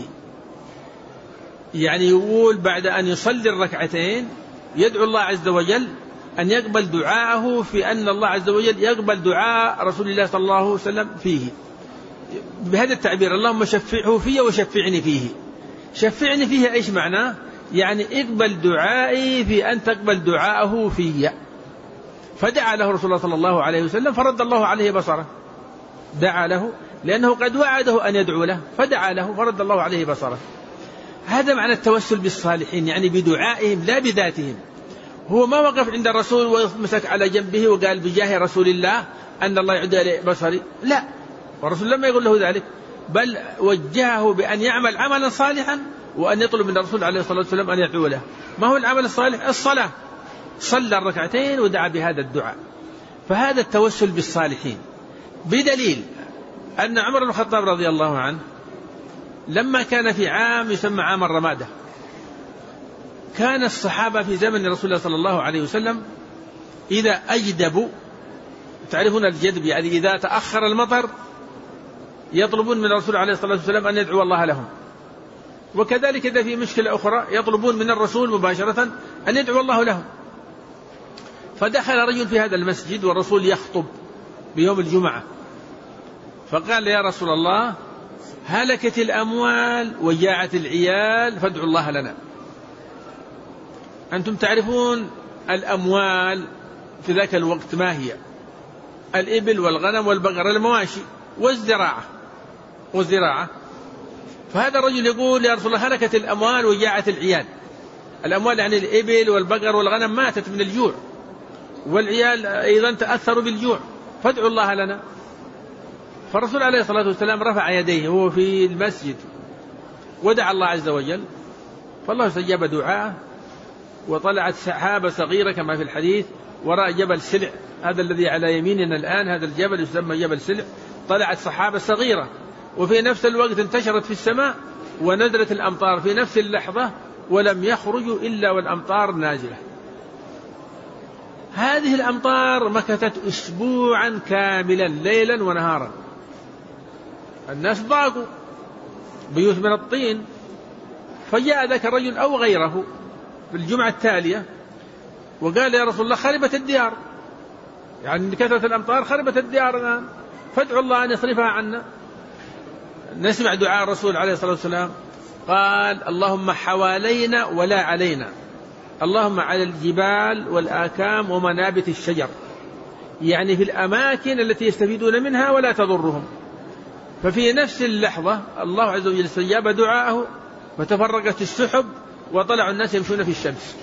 يعني يقول بعد أن يصلي الركعتين يدعو الله عز وجل أن يقبل دعاءه، في أن الله عز وجل يقبل دعاء رسول الله صلى الله عليه وسلم فيه بهذا التعبير، اللهم شفعه في وشفعني فيه. شفعني فيه إيش معناه؟ يعني اقبل دعائي في أن تقبل دعاءه في. فدعا له رسول الله صلى الله عليه وسلم فرد الله عليه بصره، دعا له لأنه قد وعده أن يدعو له، فدعا له فرد الله عليه بصره. هذا معنى التوسل بالصالحين، يعني بدعائهم لا بذاتهم. هو ما وقف عند الرسول ومسك على جنبه وقال بجاه رسول الله أن الله يعد عليه بصري، لا، والرسول لما يقول له ذلك، بل وجهه بأن يعمل عملا صالحا وأن يطلب من الرسول عليه الصلاة والسلام أن يدعو له. ما هو العمل الصالح؟ الصلاة، صلى الركعتين ودعا بهذا الدعاء. فهذا التوسل بالصالحين، بدليل أن عمر بن الخطاب رضي الله عنه لما كان في عام يسمى عام الرمادة، كان الصحابة في زمن رسول الله صلى الله عليه وسلم إذا أجدبوا، تعرفون الجدب يعني إذا تأخر المطر يطلبون من الرسول عليه الصلاة والسلام أن يدعو الله لهم، وكذلك إذا في مشكلة أخرى يطلبون من الرسول مباشرة أن يدعو الله لهم. فدخل رجل في هذا المسجد والرسول يخطب بيوم الجمعة، فقال يا رسول الله هلكت الأموال وجاعت العيال فادعوا الله لنا. أنتم تعرفون الأموال في ذاك الوقت ما هي؟ الإبل والغنم والبقر، المواشي والزراعة. فهذا الرجل يقول يا رسول الله هلكت الأموال وجاعت العيال. الأموال يعني الإبل والبقر والغنم ماتت من الجوع، والعيال أيضا تأثروا بالجوع، فادعوا الله لنا. فالرسول عليه الصلاة والسلام رفع يديه وهو في المسجد ودعا الله عز وجل، فالله استجاب دعاءه، وطلعت سحابة صغيرة كما في الحديث وراء جبل سلع، هذا الذي على يميننا الآن، هذا الجبل يسمى جبل سلع. طلعت سحابة صغيرة، وفي نفس الوقت انتشرت في السماء ونزلت الأمطار في نفس اللحظة، ولم يخرجوا إلا والأمطار نازلة. هذه الأمطار مكثت أسبوعا كاملا ليلا ونهارا، الناس ضاقوا بيوت من الطين، فجاء ذاك الرجل أو غيره في الجمعة التالية وقال يا رسول الله خربت الديار، يعني كثرة الأمطار خربت الديار الآن، فادعوا الله أن يصرفها عنا. نسمع دعاء الرسول عليه الصلاة والسلام، قال اللهم حوالينا ولا علينا، اللهم على الجبال والآكام ومنابت الشجر، يعني في الأماكن التي يستفيدون منها ولا تضرهم. ففي نفس اللحظة الله عز وجل استجاب دعاءه، فتفرقت السحب وطلعوا الناس يمشون في الشمس.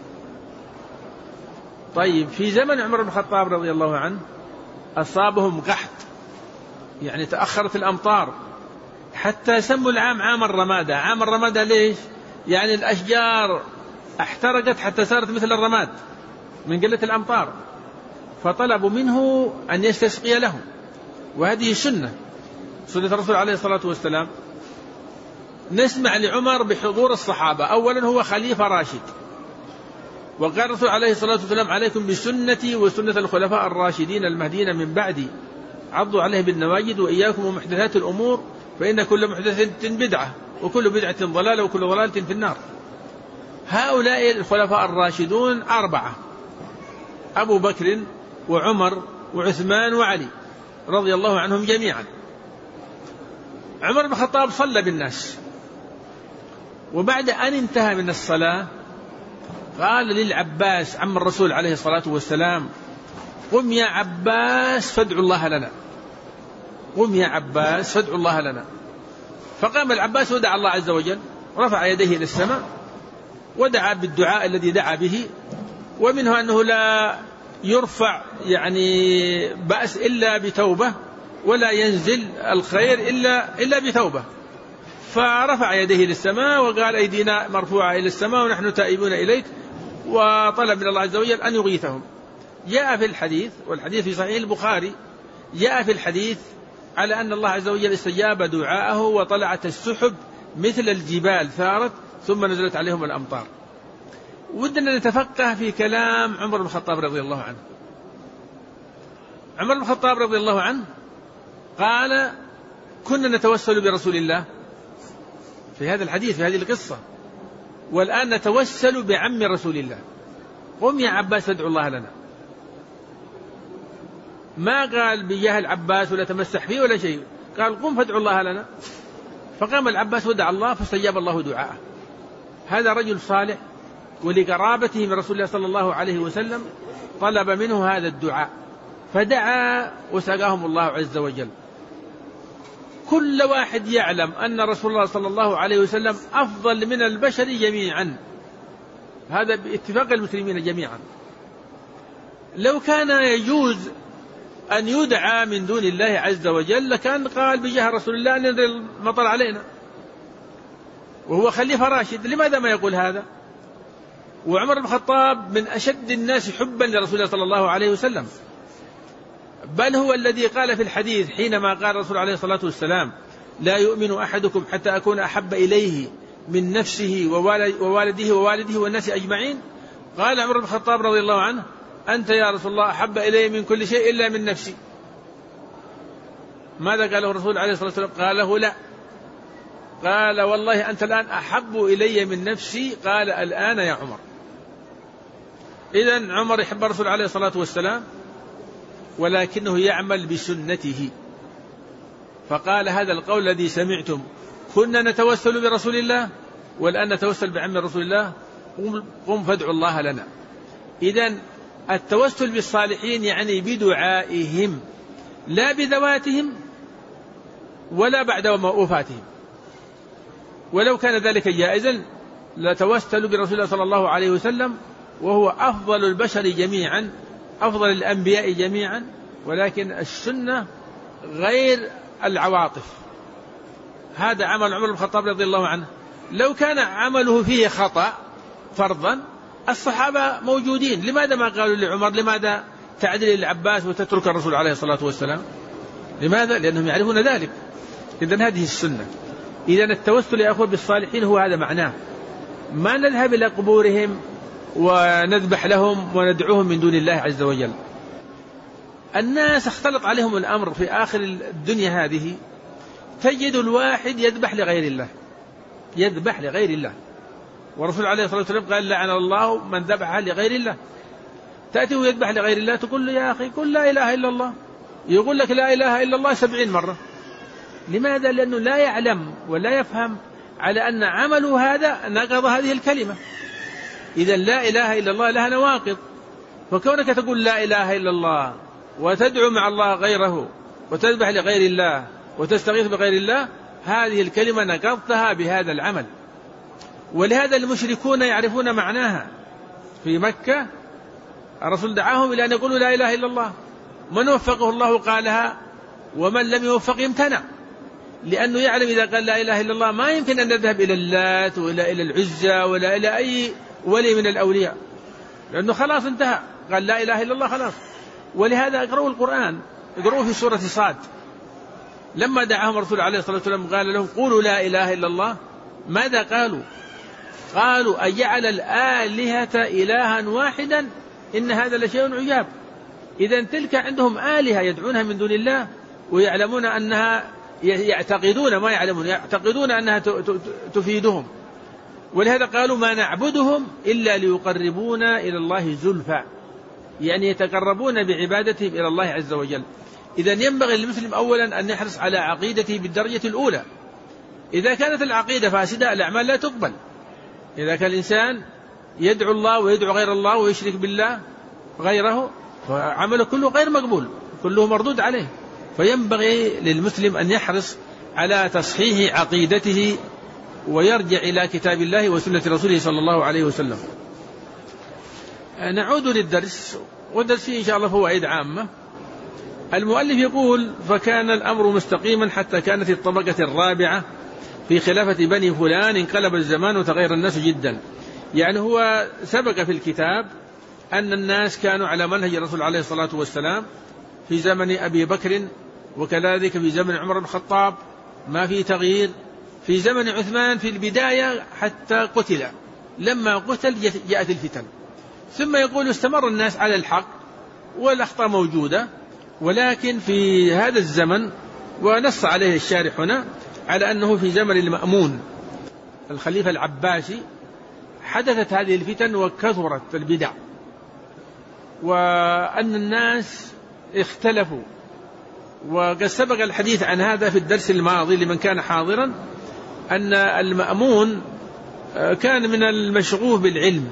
طيب في زمن عمر بن الخطاب رضي الله عنه أصابهم قحط، يعني تأخرت الأمطار حتى سموا العام عام الرمادة. عام الرمادة ليش؟ يعني الأشجار احترقت حتى صارت مثل الرماد من قلة الأمطار، فطلبوا منه أن يستسقي لهم. وهذه سنة الرسول عليه الصلاة والسلام. نسمع لعمر بحضور الصحابة، أولا هو خليفة راشد، وقال الرسول عليه الصلاة والسلام عليكم بسنتي وسنة الخلفاء الراشدين المهديين من بعدي، عضوا عليه بالنواجذ وإياكم ومحدثات الأمور فإن كل محدثة بدعة وكل بدعة ضلالة وكل ضلالة في النار. هؤلاء الخلفاء الراشدون 4: أبو بكر وعمر وعثمان وعلي رضي الله عنهم جميعا. عمر بن الخطاب صلى بالناس، وبعد أن انتهى من الصلاة قال للعباس عم الرسول عليه الصلاة والسلام قم يا عباس فادعوا الله لنا، قم يا عباس فادعوا الله لنا. فقام العباس ودعا الله عز وجل، رفع يديه إلى السماء ودعا بالدعاء الذي دعا به، ومنه أنه لا يرفع يعني بأس إلا بتوبة، ولا ينزل الخير إلا بتوبة. فرفع يديه للسماء وقال أيدينا مرفوعة إلى السماء ونحن تائبون إليك، وطلب من الله عز وجل أن يغيثهم. جاء في الحديث، والحديث في صحيح البخاري، جاء في الحديث على أن الله عز وجل استجاب دعاءه وطلعت السحب مثل الجبال ثارت ثم نزلت عليهم الأمطار. ودنا نتفقه في كلام عمر بن الخطاب رضي الله عنه. عمر بن الخطاب رضي الله عنه قال كنا نتوسل برسول الله في هذا الحديث، في هذه القصة، والآن نتوسل بعم رسول الله. قم يا عباس فادعوا الله لنا. ما قال بجاه العباس ولا تمسح فيه ولا شيء، قال قم فادعوا الله لنا. فقام العباس ودعا الله فاستجاب الله دعاءه. هذا رجل صالح، ولقرابته من رسول الله صلى الله عليه وسلم طلب منه هذا الدعاء، فدعا وسقاهم الله عز وجل. كل واحد يعلم أن رسول الله صلى الله عليه وسلم أفضل من البشر جميعا، هذا باتفاق المسلمين جميعا. لو كان يجوز أن يدعى من دون الله عز وجل لكان قال بجاه رسول الله أن ينزل المطر علينا، وهو خليفة راشد، لماذا ما يقول هذا؟ وعمر بن الخطاب من أشد الناس حبا لرسول الله صلى الله عليه وسلم، بل هو الذي قال في الحديث حينما قال الرسول عليه الصلاة والسلام لا يؤمن أحدكم حتى أكون أحب إليه من نفسه ووالده والناس أجمعين. قال عمر بن الخطاب رضي الله عنه أنت يا رسول الله أحب إلي من كل شيء إلا من نفسي. ماذا قاله الرسول عليه الصلاة والسلام؟ قال له لا، قال والله أنت الآن أحب إلي من نفسي. قال الآن يا عمر. إذن عمر يحب الرسول عليه الصلاة والسلام، ولكنه يعمل بسنته، فقال هذا القول الذي سمعتم كنا نتوسل برسول الله والآن نتوسل بعم رسول الله، قم فادعوا الله لنا. إذن التوسل بالصالحين يعني بدعائهم لا بذواتهم ولا بعد وفاتهم. ولو كان ذلك جائزا لتوسلوا برسول الله صلى الله عليه وسلم وهو أفضل البشر جميعا، أفضل الأنبياء جميعا، ولكن السنة غير العواطف. هذا عمل عمر بن الخطاب رضي الله عنه. لو كان عمله فيه خطأ فرضا الصحابة موجودين، لماذا ما قالوا لعمر لماذا تعدل العباس وتترك الرسول عليه الصلاة والسلام؟ لماذا؟ لأنهم يعرفون ذلك. إذن هذه السنة. إذن التوسل يا أخوة بالصالحين هو هذا معناه، ما نذهب إلى قبورهم ونذبح لهم وندعوهم من دون الله عز وجل. الناس اختلط عليهم الأمر في آخر الدنيا هذه، تجد الواحد يذبح لغير الله، يذبح لغير الله، والرسول عليه الصلاة والسلام قال لعن الله من ذبح لغير الله. تأتي ويذبح لغير الله تقول له يا أخي قل لا إله إلا الله، يقول لك لا إله إلا الله 70 مرة. لماذا؟ لأنه لا يعلم ولا يفهم على أن عمله هذا نقض هذه الكلمة. إذا لا إله إلا الله لها نواقض، فكونك تقول لا إله إلا الله وتدعو مع الله غيره وتذبح لغير الله وتستغيث بغير الله، هذه الكلمة نقضتها بهذا العمل. ولهذا المشركون يعرفون معناها. في مكة الرسول دعاهم إلى أن يقولوا لا إله إلا الله، من وفقه الله قالها ومن لم يوفق يمتنع، لأنه يعلم إذا قال لا إله إلا الله ما يمكن أن نذهب إلى اللات ولا إلى العزى ولا إلى أي ولي من الأولياء، لأنه خلاص انتهى، قال لا إله إلا الله خلاص. ولهذا اقرأوا القرآن، اقرأوا في سورة صاد لما دعاهم الرسول عليه الصلاة والسلام قال لهم قولوا لا إله إلا الله، ماذا قالوا؟ قالوا أجعل الآلهة إلها واحدا إن هذا لشيء عجاب. إذا تلك عندهم آلهة يدعونها من دون الله ويعلمون أنها، يعتقدون ما يعلمون، يعتقدون أنها تفيدهم. ولهذا قالوا ما نعبدهم إلا ليقربونا إلى الله زلفى، يعني يتقربون بعبادتهم إلى الله عز وجل. إذا ينبغي للمسلم أولا أن يحرص على عقيدته بالدرجة الأولى. إذا كانت العقيدة فاسدة الأعمال لا تقبل. إذا كان الإنسان يدعو الله ويدعو غير الله ويشرك بالله غيره فعمله كله غير مقبول، كله مردود عليه. فينبغي للمسلم أن يحرص على تصحيح عقيدته ويرجع إلى كتاب الله وسنة رسوله صلى الله عليه وسلم. نعود للدرس، والدرس إن شاء الله فوائد عامة. المؤلف يقول فكان الأمر مستقيما حتى كانت الطبقة الرابعة في خلافة بني فلان انقلب الزمان وتغير الناس جدا. يعني هو سبق في الكتاب أن الناس كانوا على منهج الرسول عليه الصلاة والسلام في زمن أبي بكر، وكذلك في زمن عمر بن الخطاب ما في تغيير، في زمن عثمان في البداية حتى قتل، لما قتل جاءت الفتن. ثم يقول استمر الناس على الحق والأخطاء موجودة، ولكن في هذا الزمن، ونص عليه الشارح هنا على أنه في زمن المأمون الخليفة العباسي حدثت هذه الفتن وكثرت البدع، وأن الناس اختلفوا. وقد سبق الحديث عن هذا في الدرس الماضي لمن كان حاضرا، أن المأمون كان من المشغوف بالعلم،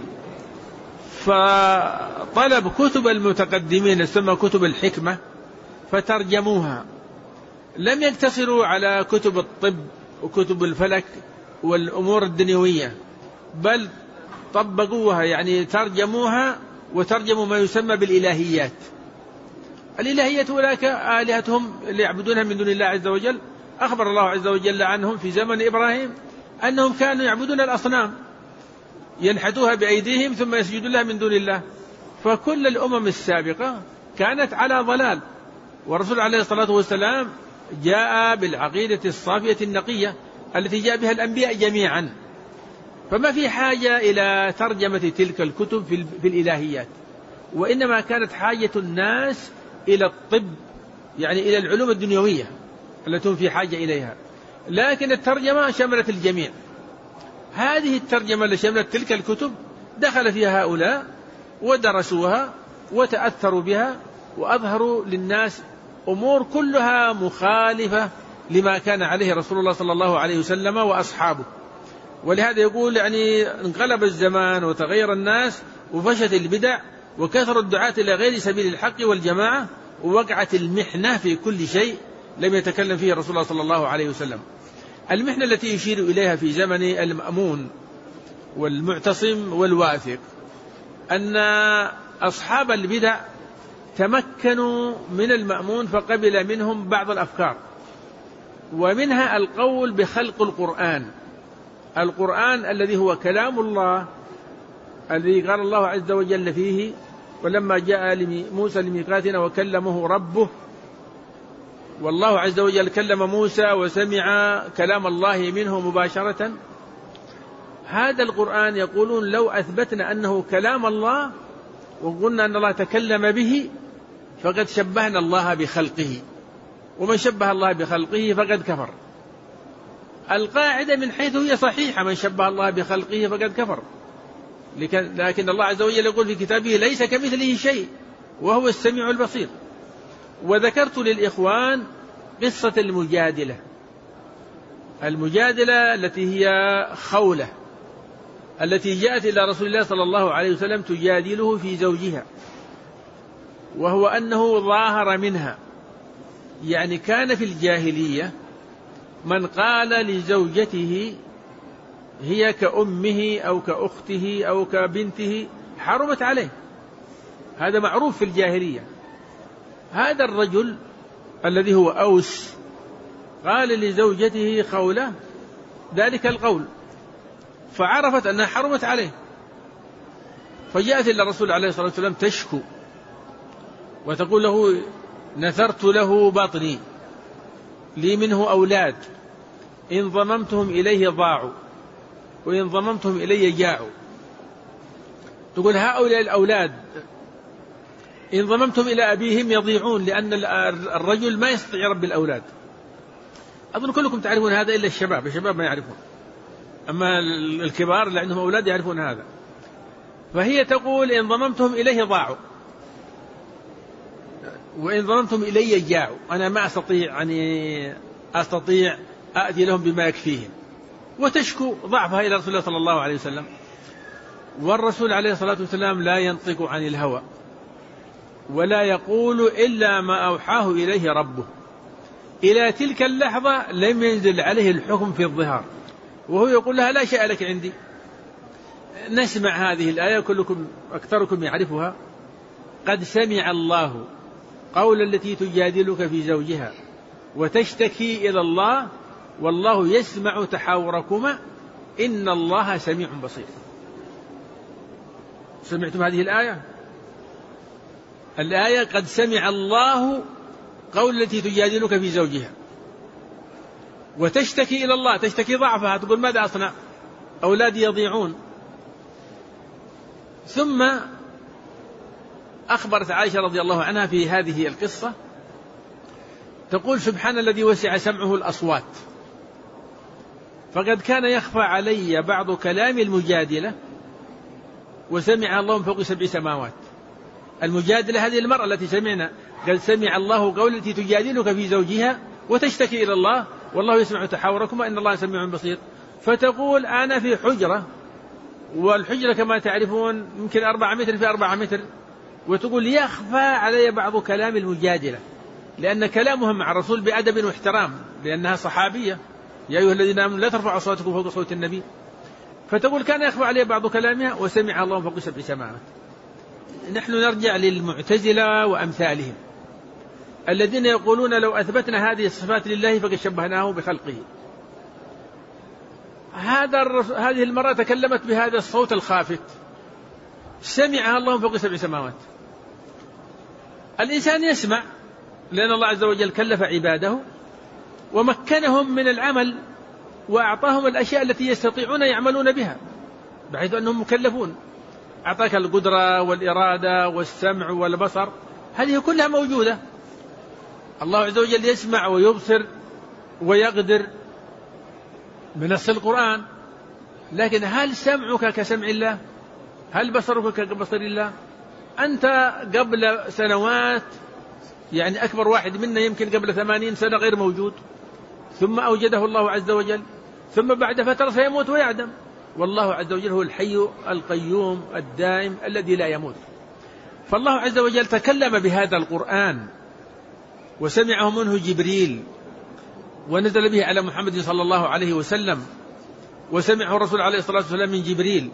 فطلب كتب المتقدمين تسمى كتب الحكمة فترجموها. لم يقتصروا على كتب الطب وكتب الفلك والأمور الدنيوية، بل طبقوها، يعني ترجموها وترجموا ما يسمى بالإلهيات. الإلهيات أولئك آلهتهم اللي يعبدونها من دون الله عز وجل. أخبر الله عز وجل عنهم في زمن إبراهيم أنهم كانوا يعبدون الأصنام، ينحتوها بأيديهم ثم يسجدون لها من دون الله. فكل الأمم السابقة كانت على ضلال، والرسول عليه الصلاة والسلام جاء بالعقيدة الصافية النقية التي جاء بها الأنبياء جميعا، فما في حاجة إلى ترجمة تلك الكتب في الإلهيات، وإنما كانت حاجة الناس إلى الطب، يعني إلى العلوم الدنيوية التي هم في حاجة إليها. لكن الترجمة شملت الجميع. هذه الترجمة اللي شملت تلك الكتب دخل فيها هؤلاء ودرسوها وتأثروا بها، وأظهروا للناس أمور كلها مخالفة لما كان عليه رسول الله صلى الله عليه وسلم وأصحابه. ولهذا يقول يعني انقلب الزمان وتغير الناس وفشت البدع وكثر الدعاة إلى غير سبيل الحق والجماعة، ووقعت المحنة في كل شيء لم يتكلم فيه رسول الله صلى الله عليه وسلم. المحنة التي يشير إليها في زمن المأمون والمعتصم والواثق أن أصحاب البدع تمكنوا من المأمون فقبل منهم بعض الأفكار، ومنها القول بخلق القرآن الذي هو كلام الله الذي قال الله عز وجل فيه ولما جاء موسى لميقاتنا وكلمه ربه، والله عز وجل كلم موسى وسمع كلام الله منه مباشرة. هذا القرآن يقولون لو أثبتنا أنه كلام الله وقلنا أن الله تكلم به فقد شبهنا الله بخلقه، ومن شبه الله بخلقه فقد كفر. القاعدة من حيث هي صحيحة: من شبه الله بخلقه فقد كفر. لكن الله عز وجل يقول في كتابه: ليس كمثله شيء وهو السميع البصير. وذكرت للإخوان قصة المجادلة التي هي خولة، التي جاءت إلى رسول الله صلى الله عليه وسلم تجادله في زوجها، وهو أنه ظاهر منها. يعني كان في الجاهلية من قال لزوجته هي كأمه أو كأخته أو كبنته حرمت عليه، هذا معروف في الجاهلية. هذا الرجل الذي هو أوس قال لزوجته خولة ذلك القول، فعرفت أنها حرمت عليه، فجاءت إلى الرسول عليه الصلاة والسلام تشكو وتقول له: نثرت له بطني، لي منه أولاد، إن ضممتهم إليه ضاعوا وإن ضممتهم إلي جاعوا. تقول: هؤلاء الأولاد إن ضممتهم إلى أبيهم يضيعون، لأن الرجل ما يستطيع رب الأولاد. أظن كلكم تعرفون هذا إلا الشباب ما يعرفون، أما الكبار اللي عندهم أولاد يعرفون هذا. فهي تقول: إن ضممتهم إليه ضاعوا وإن ضممتهم إلي جاعوا، أنا ما أستطيع أأتي لهم بما يكفيهم، وتشكو ضعفها إلى رسول الله صلى الله عليه وسلم. والرسول عليه الصلاة والسلام لا ينطق عن الهوى ولا يقول إلا ما أوحاه إليه ربه. إلى تلك اللحظة لم ينزل عليه الحكم في الظهار، وهو يقول لها: لا شيء لك عندي. نسمع هذه الآية كلكم أكثركم يعرفها: قد سمع الله قول التي تجادلك في زوجها وتشتكي إلى الله والله يسمع تحاوركما إن الله سميع بصير. سمعتم هذه الآية قد سمع الله قول التي تجادلك في زوجها وتشتكي إلى الله، تشتكي ضعفها، تقول: ماذا أصنع؟ أولادي يضيعون. ثم أخبرت عائشة رضي الله عنها في هذه القصة، تقول: سبحان الذي وسع سمعه الأصوات، فقد كان يخفى علي بعض كلام المجادلة وسمع الله من فوق 7 سماوات. المجادلة هذه المرأة التي سمعنا، قد سمع الله قول التي تجادلك في زوجها وتشتكي إلى الله والله يسمع تحاوركما إن الله سميع بصير. فتقول: أنا في حجرة، والحجرة كما تعرفون يمكن 4 متر في 4 متر، وتقول: يخفى علي بعض كلام المجادلة، لأن كلامهم مع الرسول بأدب واحترام، لأنها صحابية: يا أيها الذين آمنوا لا ترفعوا أصواتكم فوق صوت النبي. فتقول: كان يخفى علي بعض كلامها وسمع الله فوق 7 سماوات. نحن نرجع للمعتزلة وأمثالهم الذين يقولون: لو أثبتنا هذه الصفات لله فقد شبهناه بخلقه. هذه المرأة تكلمت بهذا الصوت الخافت، سمعها الله فوق 7 سماوات. الإنسان يسمع لأن الله عز وجل كلف عباده ومكنهم من العمل وأعطاهم الأشياء التي يستطيعون يعملون بها، بحيث أنهم مكلفون. أعطاك القدرة والإرادة والسمع والبصر، هذه كلها موجودة. الله عز وجل يسمع ويبصر ويقدر بنص القرآن، لكن هل سمعك كسمع الله؟ هل بصرك كبصر الله؟ أنت قبل سنوات، يعني أكبر واحد منا يمكن قبل 80 سنة غير موجود، ثم أوجده الله عز وجل، ثم بعد فترة سيموت ويعدم. والله عز وجل هو الحي القيوم الدائم الذي لا يموت. فالله عز وجل تكلم بهذا القرآن وسمعه منه جبريل ونزل به على محمد صلى الله عليه وسلم، وسمعه الرسول عليه الصلاة والسلام من جبريل.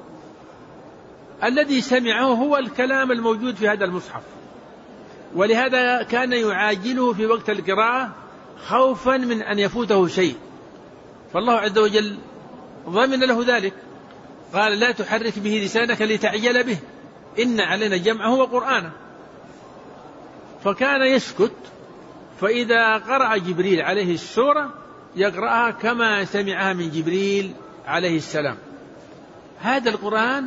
الذي سمعه هو الكلام الموجود في هذا المصحف، ولهذا كان يعاجله في وقت القراءة خوفا من أن يفوته شيء، فالله عز وجل ضمن له ذلك، قال: لا تحرك به لسانك لتعجل به إن علينا جمعه وقرآنه. فكان يسكت، فإذا قرأ جبريل عليه السورة يقرأها كما سمعها من جبريل عليه السلام. هذا القرآن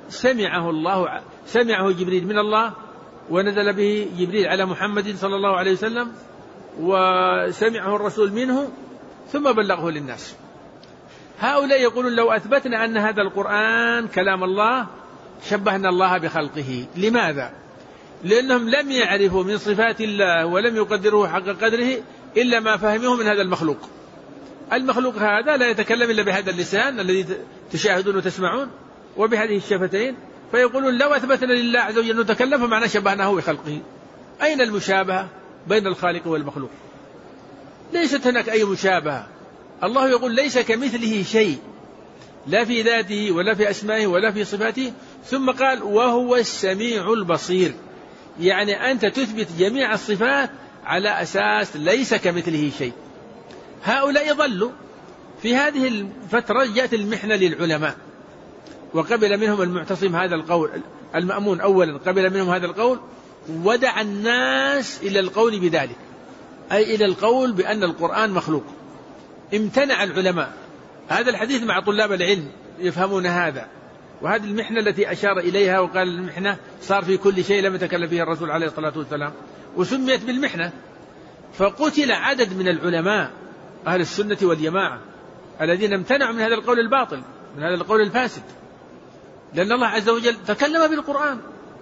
سمعه جبريل من الله، ونزل به جبريل على محمد صلى الله عليه وسلم، وسمعه الرسول منه، ثم بلغه للناس. هؤلاء يقولون لو أثبتنا أن هذا القرآن كلام الله شبهنا الله بخلقه. لماذا؟ لأنهم لم يعرفوا من صفات الله ولم يقدروه حق قدره إلا ما فهموه من هذا المخلوق. المخلوق هذا لا يتكلم إلا بهذا اللسان الذي تشاهدون وتسمعون وبهذه الشفتين، فيقولون لو أثبتنا لله عز وجل نتكلم فمعنى شبهناه بخلقه. أين المشابهة بين الخالق والمخلوق؟ ليست هناك أي مشابهة. الله يقول ليس كمثله شيء، لا في ذاته ولا في أسمائه ولا في صفاته، ثم قال وهو السميع البصير. يعني أنت تثبت جميع الصفات على أساس ليس كمثله شيء. هؤلاء ضلوا. في هذه الفترة جاءت المحنة للعلماء، وقبل منهم المعتصم هذا القول، المأمون أولا قبل منهم هذا القول، ودع الناس إلى القول بذلك، أي إلى القول بأن القرآن مخلوق. امتنع العلماء. هذا الحديث مع طلاب العلم يفهمون هذا، وهذه المحنة التي أشار إليها وقال المحنة صار في كل شيء لم يتكلم فيه الرسول عليه الصلاة والسلام، وسميت بالمحنة. فقتل عدد من العلماء أهل السنة والجماعة الذين امتنعوا من هذا القول الباطل، من هذا القول الفاسد، لأن الله عز وجل تكلم بالقرآن.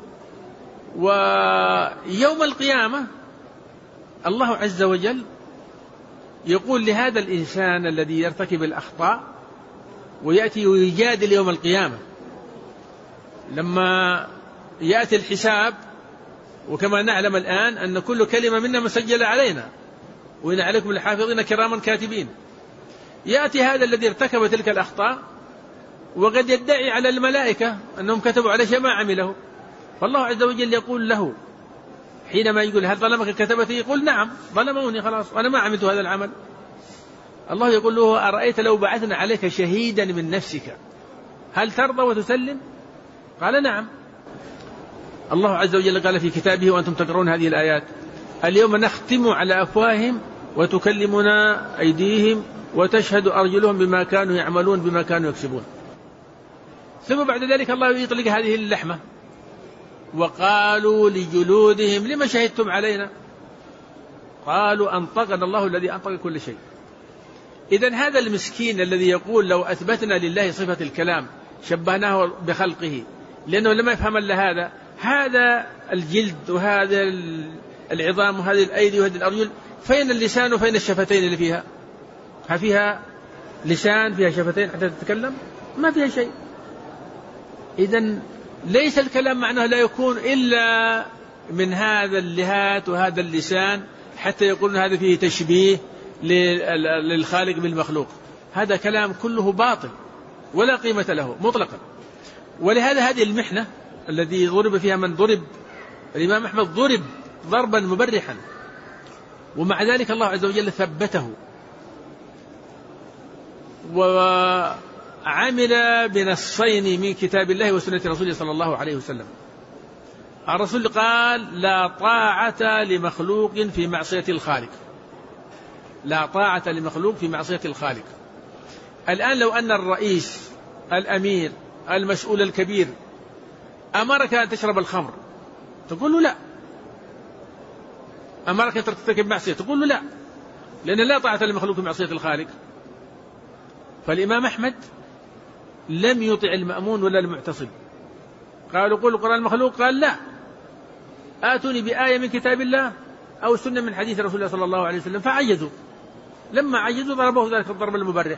ويوم القيامة الله عز وجل يقول لهذا الإنسان الذي يرتكب الأخطاء ويأتي ويجادل يوم القيامة لما يأتي الحساب، وكما نعلم الآن أن كل كلمة منا مسجلة علينا وإن عليكم الحافظين كراما كاتبين، يأتي هذا الذي ارتكب تلك الأخطاء وقد يدعي على الملائكة أنهم كتبوا على شيء ما عمله، فالله عز وجل يقول له حينما يقول هل ظلمك كتبتي؟ يقول نعم ظلموني خلاص وأنا ما عملت هذا العمل. الله يقول له أرأيت لو بعثنا عليك شهيدا من نفسك هل ترضى وتسلم؟ قال نعم. الله عز وجل قال في كتابه وأنتم تقرؤون هذه الآيات اليوم نختم على أفواههم وتكلمنا أيديهم وتشهد أرجلهم بما كانوا يعملون بما كانوا يكسبون. ثم بعد ذلك الله يطلق هذه اللحمة وقالوا لجلودهم لما شهدتم علينا؟ قالوا أنطقنا الله الذي أنطق كل شيء. إذن هذا المسكين الذي يقول لو أثبتنا لله صفة الكلام شبهناه بخلقه لأنه لما يفهم إلا هذا الجلد وهذا العظام وهذه الأيدي وهذه الأرجل، فين اللسان وفين الشفتين اللي فيها؟ فيها لسان فيها شفتين حتى تتكلم؟ ما فيها شيء. إذن ليس الكلام معناه لا يكون إلا من هذا اللهات وهذا اللسان حتى يقولون هذا فيه تشبيه للخالق بالمخلوق. هذا كلام كله باطل ولا قيمة له مطلقا. ولهذا هذه المحنة الذي ضرب فيها من ضرب، الإمام أحمد ضرب ضربا مبرحا، ومع ذلك الله عز وجل ثبته وعمل بنصين من كتاب الله وسنة رسوله صلى الله عليه وسلم. الرسول قال لا طاعة لمخلوق في معصية الخالق، لا طاعة لمخلوق في معصية الخالق. الآن لو أن الرئيس الأمير المسؤول الكبير أمرك أن تشرب الخمر تقول له لا، أمرك أن ترتكب معصية تقول له لا، لأن لا طاعة لمخلوق في معصية الخالق. فالإمام أحمد لم يطع المأمون ولا المعتصم. قالوا قل القرآن مخلوق، قال لا، آتوني بآية من كتاب الله أو سنة من حديث رسول الله صلى الله عليه وسلم. فعجزوا، لما عجزوا ضربوه ذلك الضرب المبرح.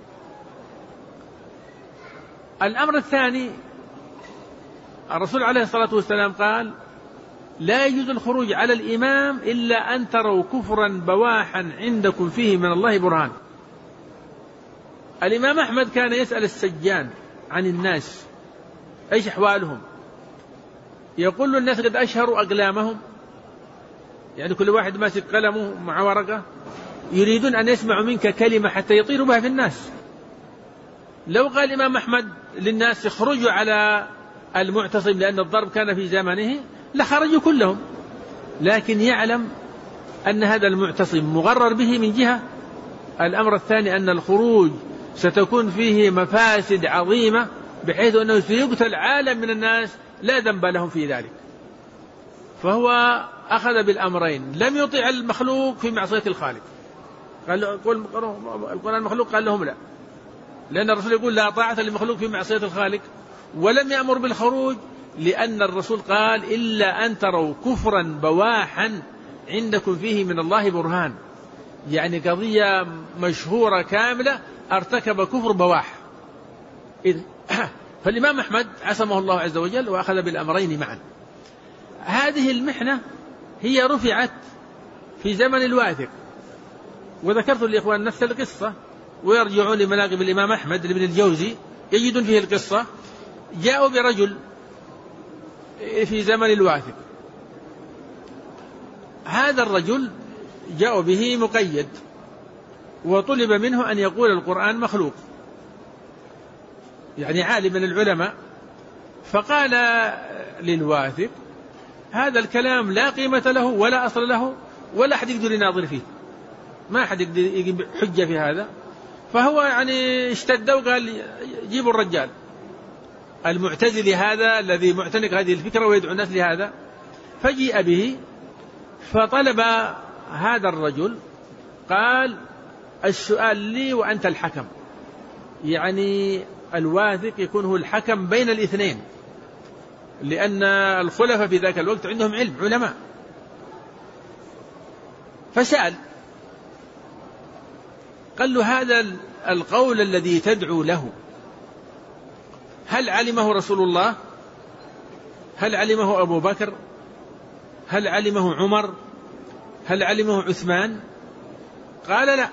الأمر الثاني الرسول عليه الصلاة والسلام قال لا يجوز الخروج على الإمام إلا أن تروا كفرا بواحا عندكم فيه من الله برهان. الإمام أحمد كان يسأل السجان عن الناس أيش أحوالهم، يقول له الناس قد أشهروا أقلامهم، يعني كل واحد ماسك قلمه مع ورقة يريدون أن يسمعوا منك كلمة حتى يطيروا بها في الناس. لو قال الإمام أحمد للناس يخرجوا على المعتصم لأن الضرب كان في زمانه لخرجوا كلهم، لكن يعلم أن هذا المعتصم مغرر به من جهة. الأمر الثاني أن الخروج ستكون فيه مفاسد عظيمة بحيث أنه سيقتل عالم من الناس لا ذنب لهم في ذلك. فهو أخذ بالأمرين، لم يطع المخلوق في معصية الخالق، قال القرآن مخلوق؟ قال لهم لا، لأن الرسول يقول لا طاعة لمخلوق في معصية الخالق، ولم يأمر بالخروج لأن الرسول قال إلا أن تروا كفرا بواحا عندكم فيه من الله برهان، يعني قضية مشهورة كاملة ارتكب كفر بواح. فالإمام أحمد عصمه الله عز وجل وأخذ بالأمرين معا. هذه المحنة هي رفعت في زمن الواثق، وذكرت للإخوان نفس القصة، ويرجعون لمناقب الإمام أحمد بن الجوزي يجدون فيه القصة. جاءوا برجل في زمن الواثق، هذا الرجل جاءوا به مقيد، وطلب منه أن يقول القرآن مخلوق، يعني عالم من العلماء. فقال للواثق هذا الكلام لا قيمة له ولا أصل له ولا أحد يقدر يناظر فيه، ما أحد يقدر يجيب حجة في هذا. فهو يعني اشتد وقال جيبوا الرجال المعتزلي هذا الذي معتنق هذه الفكرة ويدعو الناس لهذا. فجيء به فطلب هذا الرجل، قال السؤال لي وأنت الحكم، يعني الواثق يكون هو الحكم بين الاثنين، لأن الخلفاء في ذاك الوقت عندهم علم علماء. فسأل قال له هذا القول الذي تدعو له هل علمه رسول الله؟ هل علمه أبو بكر؟ هل علمه عمر؟ هل علمه عثمان؟ قال لا.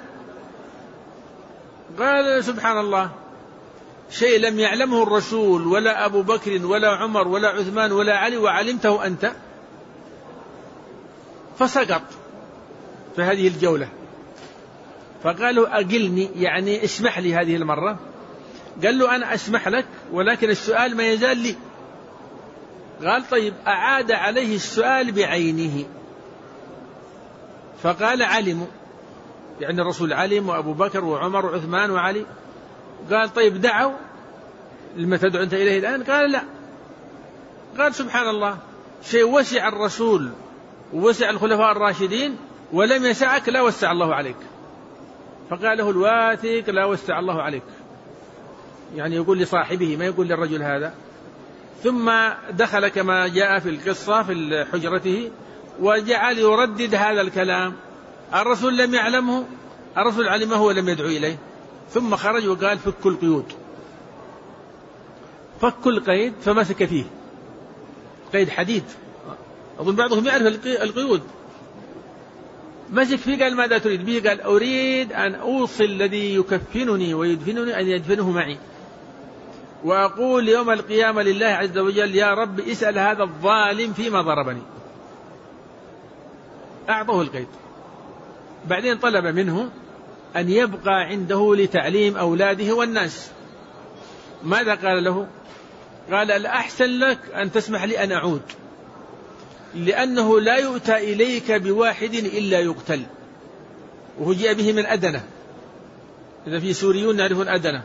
قال سبحان الله، شيء لم يعلمه الرسول ولا أبو بكر ولا عمر ولا عثمان ولا علي وعلمته أنت؟ فسقط في هذه الجولة. فقالوا أقلني، يعني اسمح لي هذه المرة. قال له أنا أسمح لك ولكن السؤال ما يزال لي. قال طيب. أعاد عليه السؤال بعينه، فقال علموا، يعني الرسول علم وأبو بكر وعمر وعثمان وعلي. قال طيب دعوا لما تدعو أنت إليه الآن؟ قال لا. قال سبحان الله، شيء وسع الرسول ووسع الخلفاء الراشدين ولم يسعك لا وسع الله عليك. فقال له الواثق لا وسع الله عليك، يعني يقول لصاحبه ما يقول للرجل هذا. ثم دخل كما جاء في القصة في حجرته وجعل يردد هذا الكلام. الرسول لم يعلمه، الرسول علمه ولم يدعو إليه. ثم خرج وقال فك القيود. فك القيد فمسك فيه قيد حديد، أظن بعضهم يعرف القيود. مسك فيه قال ماذا تريد به؟ قال أريد أن أوصل الذي يكفنني ويدفنني أن يدفنه معي، وأقول يوم القيامة لله عز وجل يا رب اسأل هذا الظالم فيما ضربني. أعطوه القيد. بعدين طلب منه أن يبقى عنده لتعليم أولاده والناس. ماذا قال له؟ قال الأحسن لك أن تسمح لي أن أعود، لأنه لا يؤتى إليك بواحد إلا يقتل. وهو جاء به من أدنة، إذا في سوريون يعرفون أدنة،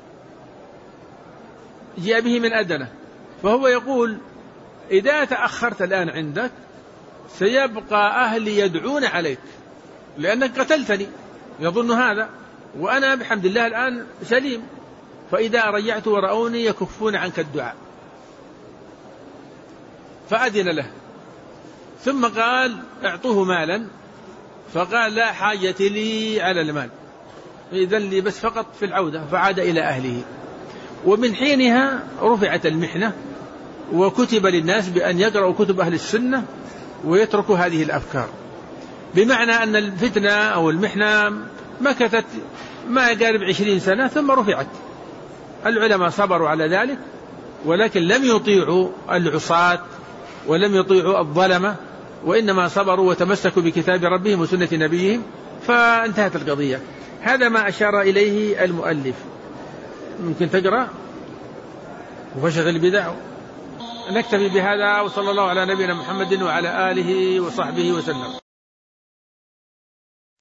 جاء به من أدنة. فهو يقول إذا تأخرت الآن عندك سيبقى أهلي يدعون عليك لأنك قتلتني، يظن هذا، وأنا بحمد الله الآن سليم، فإذا رجعت ورأوني يكفون عنك الدعاء. فأذن له. ثم قال اعطوه مالا، فقال لا حاجة لي على المال، إذن لي بس فقط في العودة. فعاد إلى أهله. ومن حينها رفعت المحنة، وكتب للناس بأن يقرأوا كتب أهل السنة ويتركوا هذه الأفكار، بمعنى أن الفتنة أو المحنة مكثت ما يقارب 20 سنة ثم رفعت. العلماء صبروا على ذلك، ولكن لم يطيعوا العصاة ولم يطيعوا الظلمة، وإنما صبروا وتمسكوا بكتاب ربهم وسنة نبيهم، فانتهت القضية. هذا ما أشار إليه المؤلف. ممكن تقرأ وفشغ البدع. نكتفي بهذا، وصلى الله على نبينا محمد وعلى آله وصحبه وسلم.